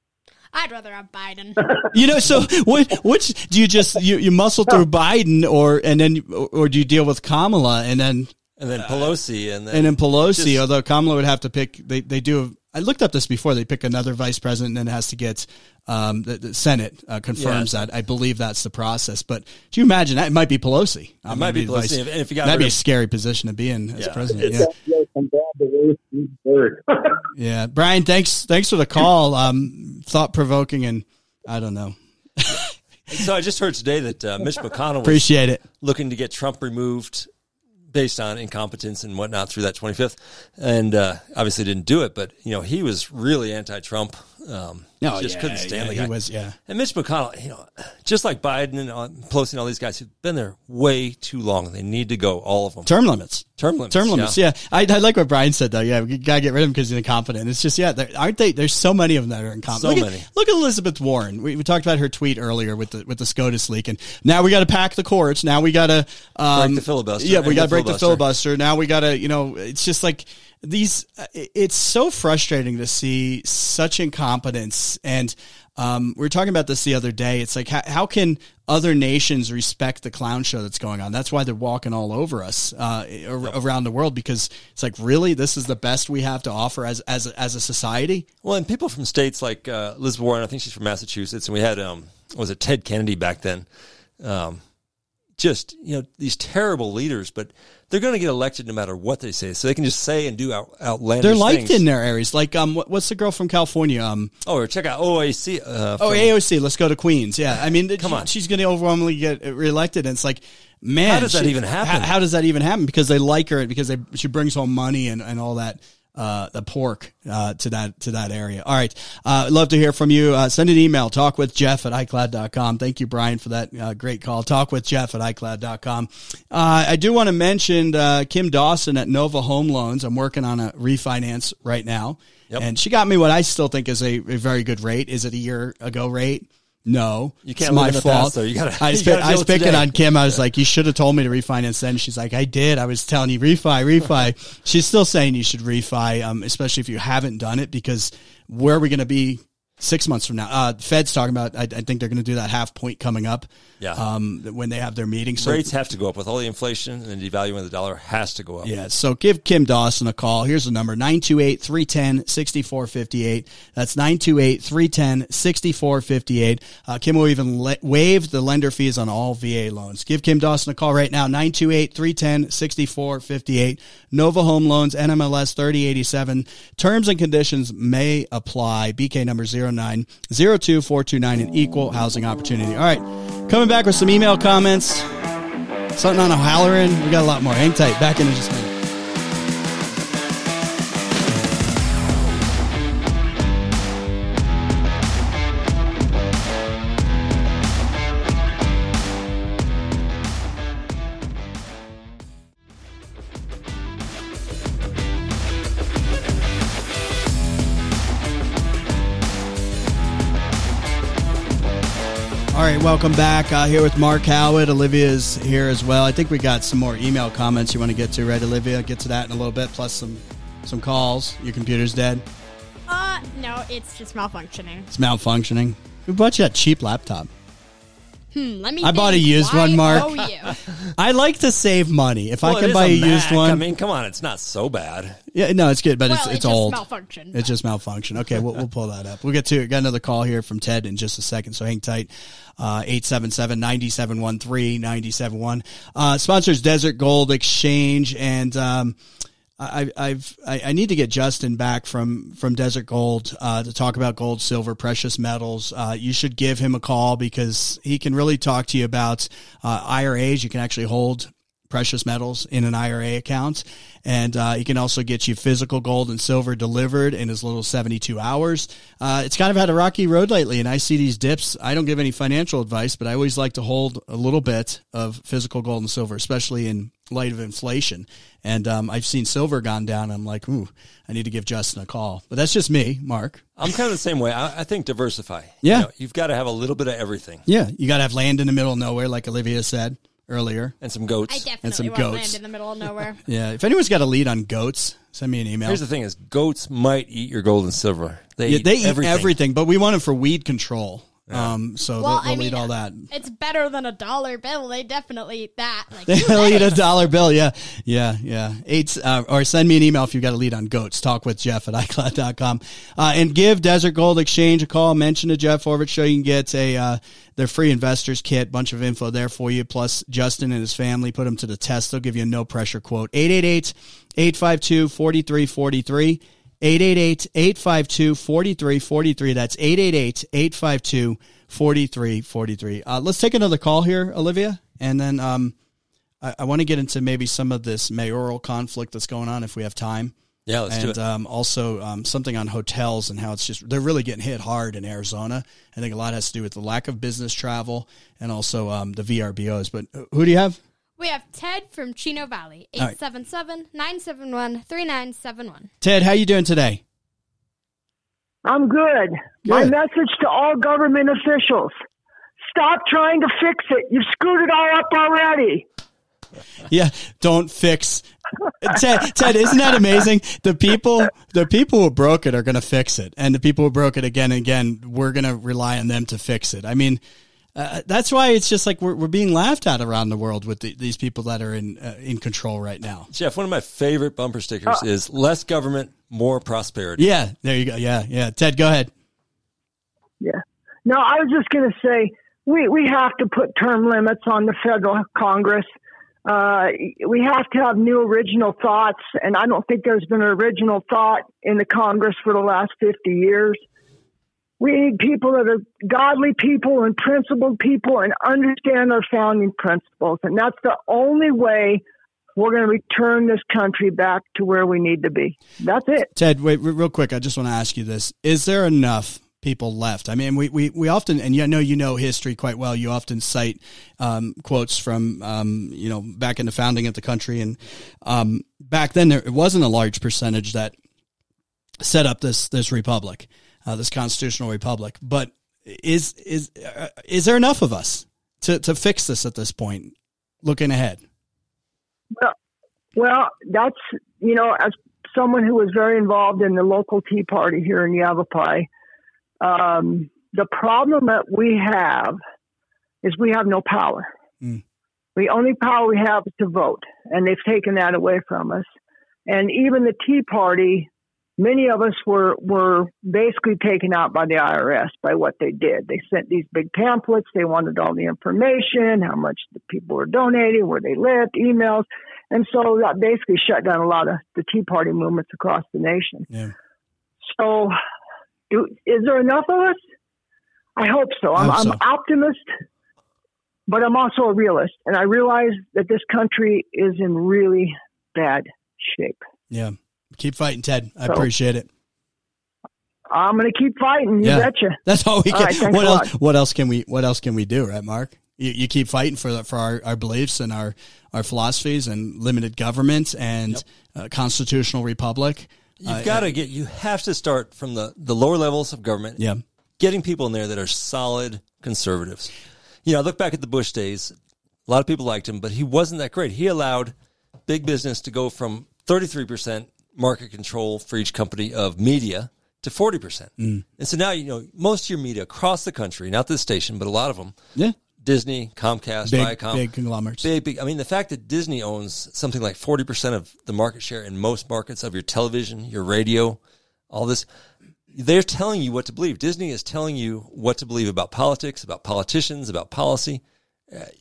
I'd rather have Biden. You know, so what, which do you just, you, you muscle through Biden or, and then, or do you deal with Kamala and then, And then Pelosi, and then and then Pelosi, just- although Kamala would have to pick, they, they do, I looked up this before, they pick another vice president and then it has to get, um, the, the Senate uh, confirms Yeah. that. I believe that's the process. But do you imagine that? It might be Pelosi. It might be Pelosi. And if you got that'd rid be a of- scary position to be in as Yeah, president. it's- Yeah. I'm glad the worst third. Yeah. Brian, thanks, thanks for the call. Um, thought provoking and I don't know. So I just heard today that uh, Mitch McConnell was Appreciate it. looking to get Trump removed based on incompetence and whatnot through that twenty-fifth, and uh, obviously didn't do it. But you know, he was really anti-Trump. Um, No, just yeah, couldn't stand yeah, the guy. he was, yeah. And Mitch McConnell, you know, just like Biden and uh, Pelosi and all these guys who've been there way too long. They need to go, all of them. Term limits. Term limits. Term limits, yeah. yeah. I, I like what Brian said, though. Yeah, we got to get rid of him because he's incompetent. It's just, yeah, there, aren't they? There's so many of them that are incompetent. So look many. At, look at Elizabeth Warren. We, we talked about her tweet earlier with the with the SCOTUS leak, and now we got to pack the courts. Now we got to um, Break the filibuster. Yeah, we End got to the break the filibuster. filibuster. Now we got to, you know, it's just like these. It's so frustrating to see such incompetence and. Um, we were talking about this the other day. It's like, how, how can other nations respect the clown show that's going on? That's why they're walking all over us uh, ar- Yep. around the world, because it's like, really, this is the best we have to offer as as a, as a society. Well, and people from states like uh, Liz Warren, I think she's from Massachusetts, and we had, um, was it Ted Kennedy back then? Um, just, you know, these terrible leaders, but they're going to get elected no matter what they say. So they can just say and do out, outlandish They're liked things. in their areas. Like, um, what, what's the girl from California? Um, Oh, or check out O A C. Uh, oh, from- A O C. Let's go to Queens. Yeah, I mean, Come she- on. she's going to overwhelmingly get reelected, and it's like, man, How does that she- even happen? How, how does that even happen? Because they like her, because they she brings home money and, and all that. Uh, the pork, uh, to that, to that area. All right. Uh, I'd love to hear from you. Uh, send an email, talk with Jeff at i cloud dot com. Thank you, Brian, for that, uh, great call. Talk with Jeff at i cloud dot com. Uh, I do want to mention, uh, Kim Dawson at Nova Home Loans. I'm working on a refinance right now. Yep. And she got me what I still think is a, a very good rate. Is it a year ago rate? No, You can't it's my live in the fault. past, though. You gotta- I was, you gotta I was deal with picking today. on Kim. I was like, you should have told me to refinance then. She's like, I did. I was telling you refi, refi. She's still saying you should refi, um, especially if you haven't done it, because where are we going to be six months from now? Uh, Fed's talking about, I, I think they're going to do that half point coming up. Yeah. Um, when they have their meeting. So Rates have to go up with all the inflation, and the devaluing of the dollar has to go up. yeah, so give Kim Dawson a call. Here's the number, nine two eight, three one zero, six four five eight. That's nine two eight, three one zero, six four five eight. Uh, Kim will even le- waive the lender fees on all V A loans. Give Kim Dawson a call right now, nine two eight, three one zero, six four five eight. Nova Home Loans, N M L S thirty eighty-seven. Terms and conditions may apply. B K number zero nine zero two four two nine, an equal housing opportunity. All right, coming back with some email comments. Something on O'Halloran. We got a lot more. Hang tight. Back in just a minute. All right, welcome back. Uh, here with Mark Howard. Olivia's here as well. I think we got some more email comments you want to get to, right, Olivia? Get to that in a little bit, plus some some calls. Your computer's dead. Uh, no, it's just malfunctioning. It's malfunctioning. Who bought you that cheap laptop? Hmm, let me I bought a think. used Why one, Mark. owe you? I like to save money. If Well, I it can is buy a, a used Mac. one, I mean, come on, it's not so bad. yeah, no, it's good, but Well, it's it it's just old. malfunctioned. It just malfunctioned. Okay, we'll we'll pull that up. We'll get to it. Got another call here from Ted in just a second, so hang tight. Uh, eight seven seven, nine seven one three, nine seven one. Uh, sponsors Desert Gold Exchange, and um, I, I've I, I need to get Justin back from from Desert Gold uh, to talk about gold, silver, precious metals. Uh, you should give him a call because he can really talk to you about uh, I R As. You can actually hold precious metals in an I R A account. And uh, he can also get you physical gold and silver delivered in as little as seventy-two hours. Uh, it's kind of had a rocky road lately, and I see these dips. I don't give any financial advice, but I always like to hold a little bit of physical gold and silver, especially in light of inflation. And um, I've seen silver gone down. I'm like, ooh, I need to give Justin a call. But that's just me, Mark. I'm kind of the same way. I, I think diversify. Yeah. You know, you've got to have a little bit of everything. Yeah, you got to have land in the middle of nowhere, like Olivia said earlier. And some goats. I definitely And some want goats. land in the middle of nowhere. Yeah, if anyone's got a lead on goats, send me an email. Here's the thing is goats might eat your gold and silver. They, yeah, eat, they eat everything. everything, but we want them for weed control. Yeah. Um, so Well, they'll, they'll I mean, eat all that. It's better than a dollar bill. They definitely eat that. Like, They'll eat a dollar bill. Yeah, yeah, yeah. Eight, uh, or send me an email if you've got a lead on goats. Talk with Jeff at i cloud dot com. Uh, and give Desert Gold Exchange a call. Mention the Jeff Orbit Show. You can get a uh, their free investors kit. Bunch of info there for you. Plus, Justin and his family, put them to the test. They'll give you a no pressure quote. eight eight eight, eight five two, four three four three. eight eight eight, eight five two, four three four three. That's eight eight eight, eight five two, four three four three. Uh, let's take another call here, Olivia. And then um, I, I want to get into maybe some of this mayoral conflict that's going on if we have time. Yeah, let's and, do it. um, also um, something on hotels and how it's just, they're really getting hit hard in Arizona. I think a lot has to do with the lack of business travel and also um, the V R B Os. But who do you have? we have Ted from Chino Valley, All right. eight seven seven, nine seven one, three nine seven one. Ted, how you doing today? I'm good. My Good. message to all government officials: stop trying to fix it. You've screwed it all up already. Yeah, don't fix. Ted, Ted, isn't that amazing? The people, the people who broke it are going to fix it, and the people who broke it again and again, we're going to rely on them to fix it. I mean, uh, that's why it's just like we're we're being laughed at around the world with the, these people that are in uh, in control right now. Jeff, one of my favorite bumper stickers Uh, is less government, more prosperity. Yeah, there you go. Yeah, yeah. Ted, go ahead. Yeah. No, I was just going to say we we have to put term limits on the federal Congress. Uh, we have to have new original thoughts, and I don't think there's been an original thought in the Congress for the last fifty years. We need people that are godly people and principled people and understand our founding principles, and that's the only way we're going to return this country back to where we need to be. That's it. Ted, wait, re- real quick. I just want to ask you this: is there enough people left? I mean, we, we, we often, and you know, you know history quite well. You often cite um, quotes from, um, you know, back in the founding of the country. And um, back then, there it wasn't a large percentage that set up this this republic, uh, this constitutional republic. But is is uh, is there enough of us to, to fix this at this point, looking ahead? Well, well, that's, you know, as someone who was very involved in the local Tea Party here in Yavapai, Um, the problem that we have is we have no power. Mm. The only power we have is to vote, and they've taken that away from us. And even the Tea Party, many of us were, were basically taken out by the I R S by what they did. They sent these big pamphlets. They wanted all the information, how much the people were donating, where they lived, emails. And so that basically shut down a lot of the Tea Party movements across the nation. Yeah. So do, is there enough of us? I hope so. I'm, I hope so. I'm an optimist, but I'm also a realist. And I realize that this country is in really bad shape. Yeah. Keep fighting, Ted. I So- appreciate it. I'm going to keep fighting. You Yeah. betcha. That's all we All can. right, thanks what a else? lot. What else can we? What else can we do, right, Mark? You, you keep fighting for the, for our, our beliefs and our, our philosophies and limited government and Yep. uh, constitutional republic. You've Uh, got to get, you have to start from the, the lower levels of government, Yeah. getting people in there that are solid conservatives. You know, I look back at the Bush days. A lot of people liked him, but he wasn't that great. He allowed big business to go from thirty-three percent market control for each company of media to forty percent. Mm. And so now, you know, most of your media across the country, not this station, but a lot of them, Yeah. Disney, Comcast, Big, Viacom, big conglomerates. Big, big. I mean, the fact that Disney owns something like forty percent of the market share in most markets of your television, your radio, all this, they're telling you what to believe. Disney is telling you what to believe about politics, about politicians, about policy. Uh,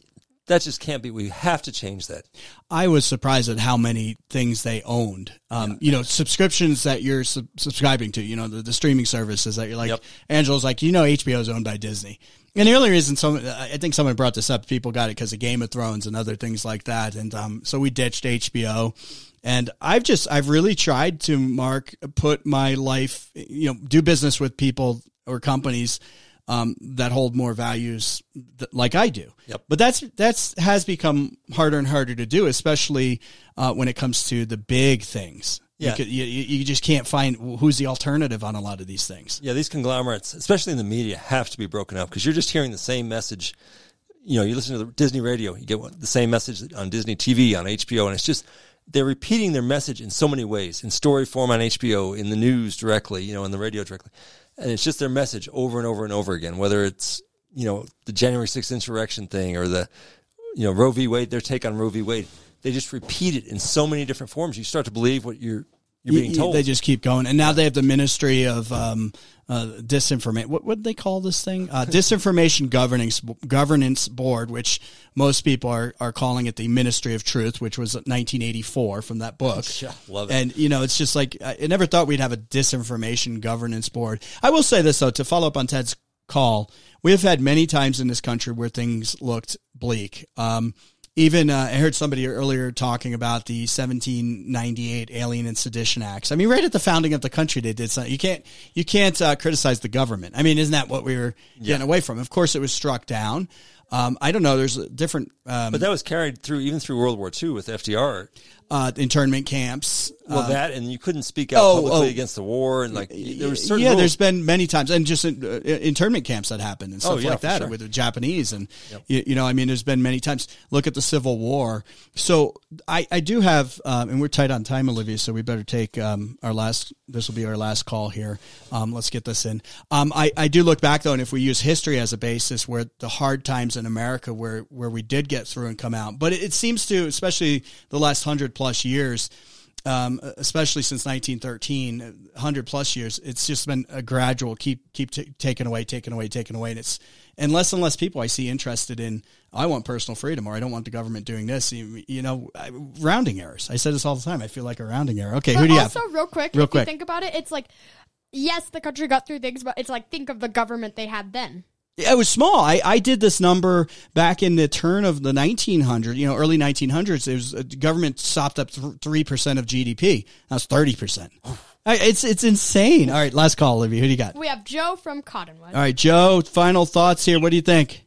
that just can't be. We have to change that. I was surprised at how many things they owned. Um, yeah. You know, subscriptions that you're sub- subscribing to, you know, the, the streaming services that you're like, yep. Angela's like, you know, H B O is owned by Disney. And the only reason, some, I think someone brought this up, people got it because of Game of Thrones and other things like that. And um, so we ditched H B O. And I've just, I've really tried to, Mark, put my life, you know, do business with people or companies Um, that hold more values th- like I do. Yep. But that's, that's has become harder and harder to do, especially uh, when it comes to the big things. Yeah. You, could, you, you just can't find who's the alternative on a lot of these things. Yeah, these conglomerates, especially in the media, have to be broken up because you're just hearing the same message. You know, you listen to the Disney radio, you get the same message on Disney T V, on H B O, and it's just they're repeating their message in so many ways, in story form on H B O, in the news directly, you know, in the radio directly. And it's just their message over and over and over again, whether it's, you know, the January sixth insurrection thing or the, you know, Roe v. Wade, their take on Roe v. Wade. They just repeat it in so many different forms. You start to believe what you're you're being told. They just keep going. And now they have the Ministry of um, uh, Disinformation. What what do they call this thing? Uh, Disinformation Governance Governance Board, which most people are, are calling it the Ministry of Truth, which was nineteen eighty-four from that book. Yeah, love it. And, you know, it's just like, I never thought we'd have a Disinformation Governance Board. I will say this, though, to follow up on Ted's call, we have had many times in this country where things looked bleak. Um, Even uh, I heard somebody earlier talking about the seventeen ninety-eight Alien and Sedition Acts. I mean, right at the founding of the country, they did something. You can't you can't uh, criticize the government. I mean, isn't that what we were getting yeah. away from? Of course, it was struck down. Um, I don't know. There's a different, um, but that was carried through even through World War Two with F D R. Uh, internment camps. Well, um, that and you couldn't speak out oh, publicly oh, against the war, and like there was certain yeah. rules. There's been many times, and just uh, internment camps that happened and stuff oh, yeah, like that sure. with the Japanese, and yep. you, you know, I mean, there's been many times. Look at the Civil War. So I, I do have, um, and we're tight on time, Olivia. So we better take um, our last. This will be our last call here. Um, let's get this in. Um, I I do look back though, and if we use history as a basis, where the hard times in America, where where we did get through and come out, but it, it seems to, especially the last hundred plus years. Um, especially since nineteen thirteen, one hundred plus years, it's just been a gradual keep keep t- taken away, taken away, taken away, and it's and less and less people I see interested in. I want personal freedom, or I don't want the government doing this. You, you know, I, rounding errors. I say this all the time. I feel like a rounding error. Okay, but who do you also, have? Also, real quick, real if quick. you think about it, it's like, yes, the country got through things, but it's like think of the government they had then. It was small. I, I did this number back in the turn of the nineteen hundreds, you know, early nineteen hundreds. It was uh, government sopped up th- three percent of G D P. That's thirty percent. It's it's insane. All right, last call, Olivia. Who do you got? We have Joe from Cottonwood. All right, Joe, final thoughts here. What do you think?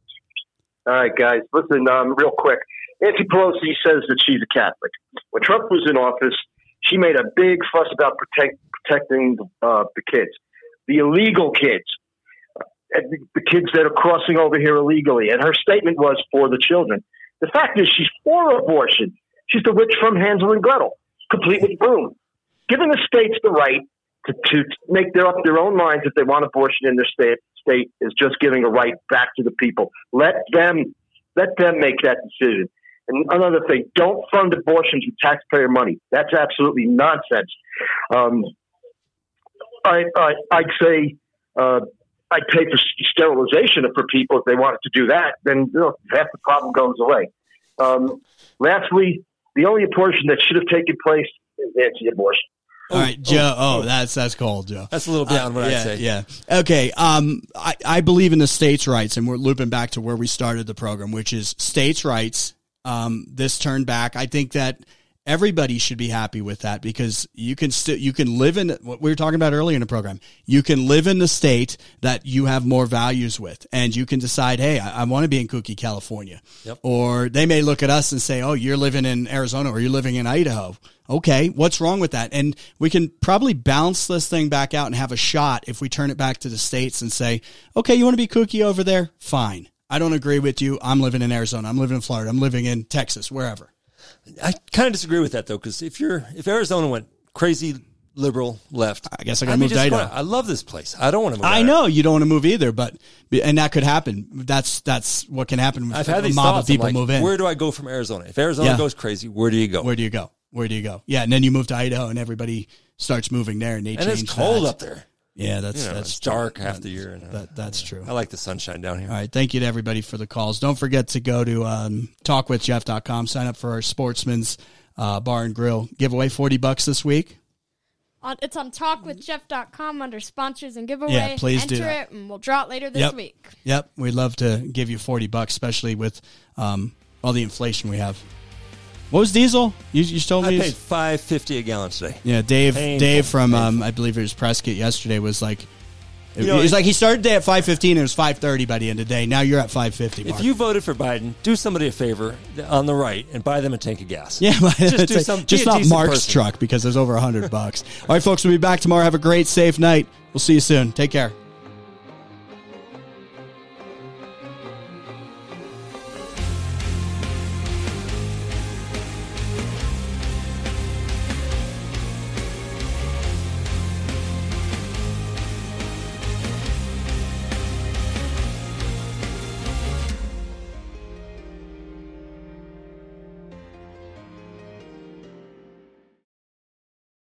All right, guys. Listen, um, real quick. Nancy Pelosi says that she's a Catholic. When Trump was in office, she made a big fuss about protect, protecting uh, the kids, the illegal kids. The kids that are crossing over here illegally. And her statement was for the children. The fact is she's for abortion. She's the witch from Hansel and Gretel, complete with broom. Giving the states the right to, to make their up their own minds if they want abortion in their state, state is just giving a right back to the people. Let them, let them make that decision. And another thing, don't fund abortions with taxpayer money. That's absolutely nonsense. Um, I, I, I'd say, uh, I'd pay for sterilization for people if they wanted to do that. Then you know, half the problem goes away. Um, lastly, the only abortion that should have taken place is anti-abortion. All right, Joe. Oh, oh, that's that's cold, Joe. That's a little beyond uh, what yeah, I'd say. Yeah. Okay. Um, I, I believe in the states' rights, and we're looping back to where we started the program, which is states' rights. Um, this turn back. I think that everybody should be happy with that because you can still you can live in what we were talking about earlier in the program. You can live in the state that you have more values with, and you can decide, hey, I, I want to be in Kooky, California. Yep. Or they may look at us and say, oh, you're living in Arizona or you're living in Idaho. Okay, what's wrong with that? And we can probably bounce this thing back out and have a shot if we turn it back to the states and say, okay, you want to be Kooky over there? Fine. I don't agree with you. I'm living in Arizona. I'm living in Florida. I'm living in Texas, wherever. I kind of disagree with that though, because if you're if Arizona went crazy liberal left, I guess I got to move to Idaho. I love this place. I don't want to move. I out. know you don't want to move either, but and that could happen. That's that's what can happen. I've had these mob thoughts. of people like, move in. Where do I go from Arizona? If Arizona yeah. goes crazy, where do you go? Where do you go? Where do you go? Yeah, and then you move to Idaho, and everybody starts moving there, and they and change. it's cold that. up there. Yeah, that's You know, that's it's dark true. half the year. And, uh, That, that's true. I like the sunshine down here. All right. Thank you to everybody for the calls. Don't forget to go to um, talk with jeff dot com. Sign up for our Sportsman's uh, Bar and Grill giveaway. forty bucks this week. On, it's on talk with jeff dot com under sponsors and giveaway. Yeah, please Enter do that. it, and we'll draw it later this Yep. week. Yep. We'd love to give you forty bucks, especially with um, all the inflation we have. What was diesel? You, you told I me. paid five fifty a gallon today. Yeah, Dave. Painful, Dave from um, painful. I believe it was Prescott yesterday was like, You know, he's if- like he started the day at five fifteen and it was five thirty by the end of the day. Now you're at five fifty. If you voted for Biden, do somebody a favor on the right and buy them a tank of gas. Yeah, just do like, some, just be a not decent Mark's person. truck because there's over a hundred bucks. All right, folks, we'll be back tomorrow. Have a great, safe night. We'll see you soon. Take care.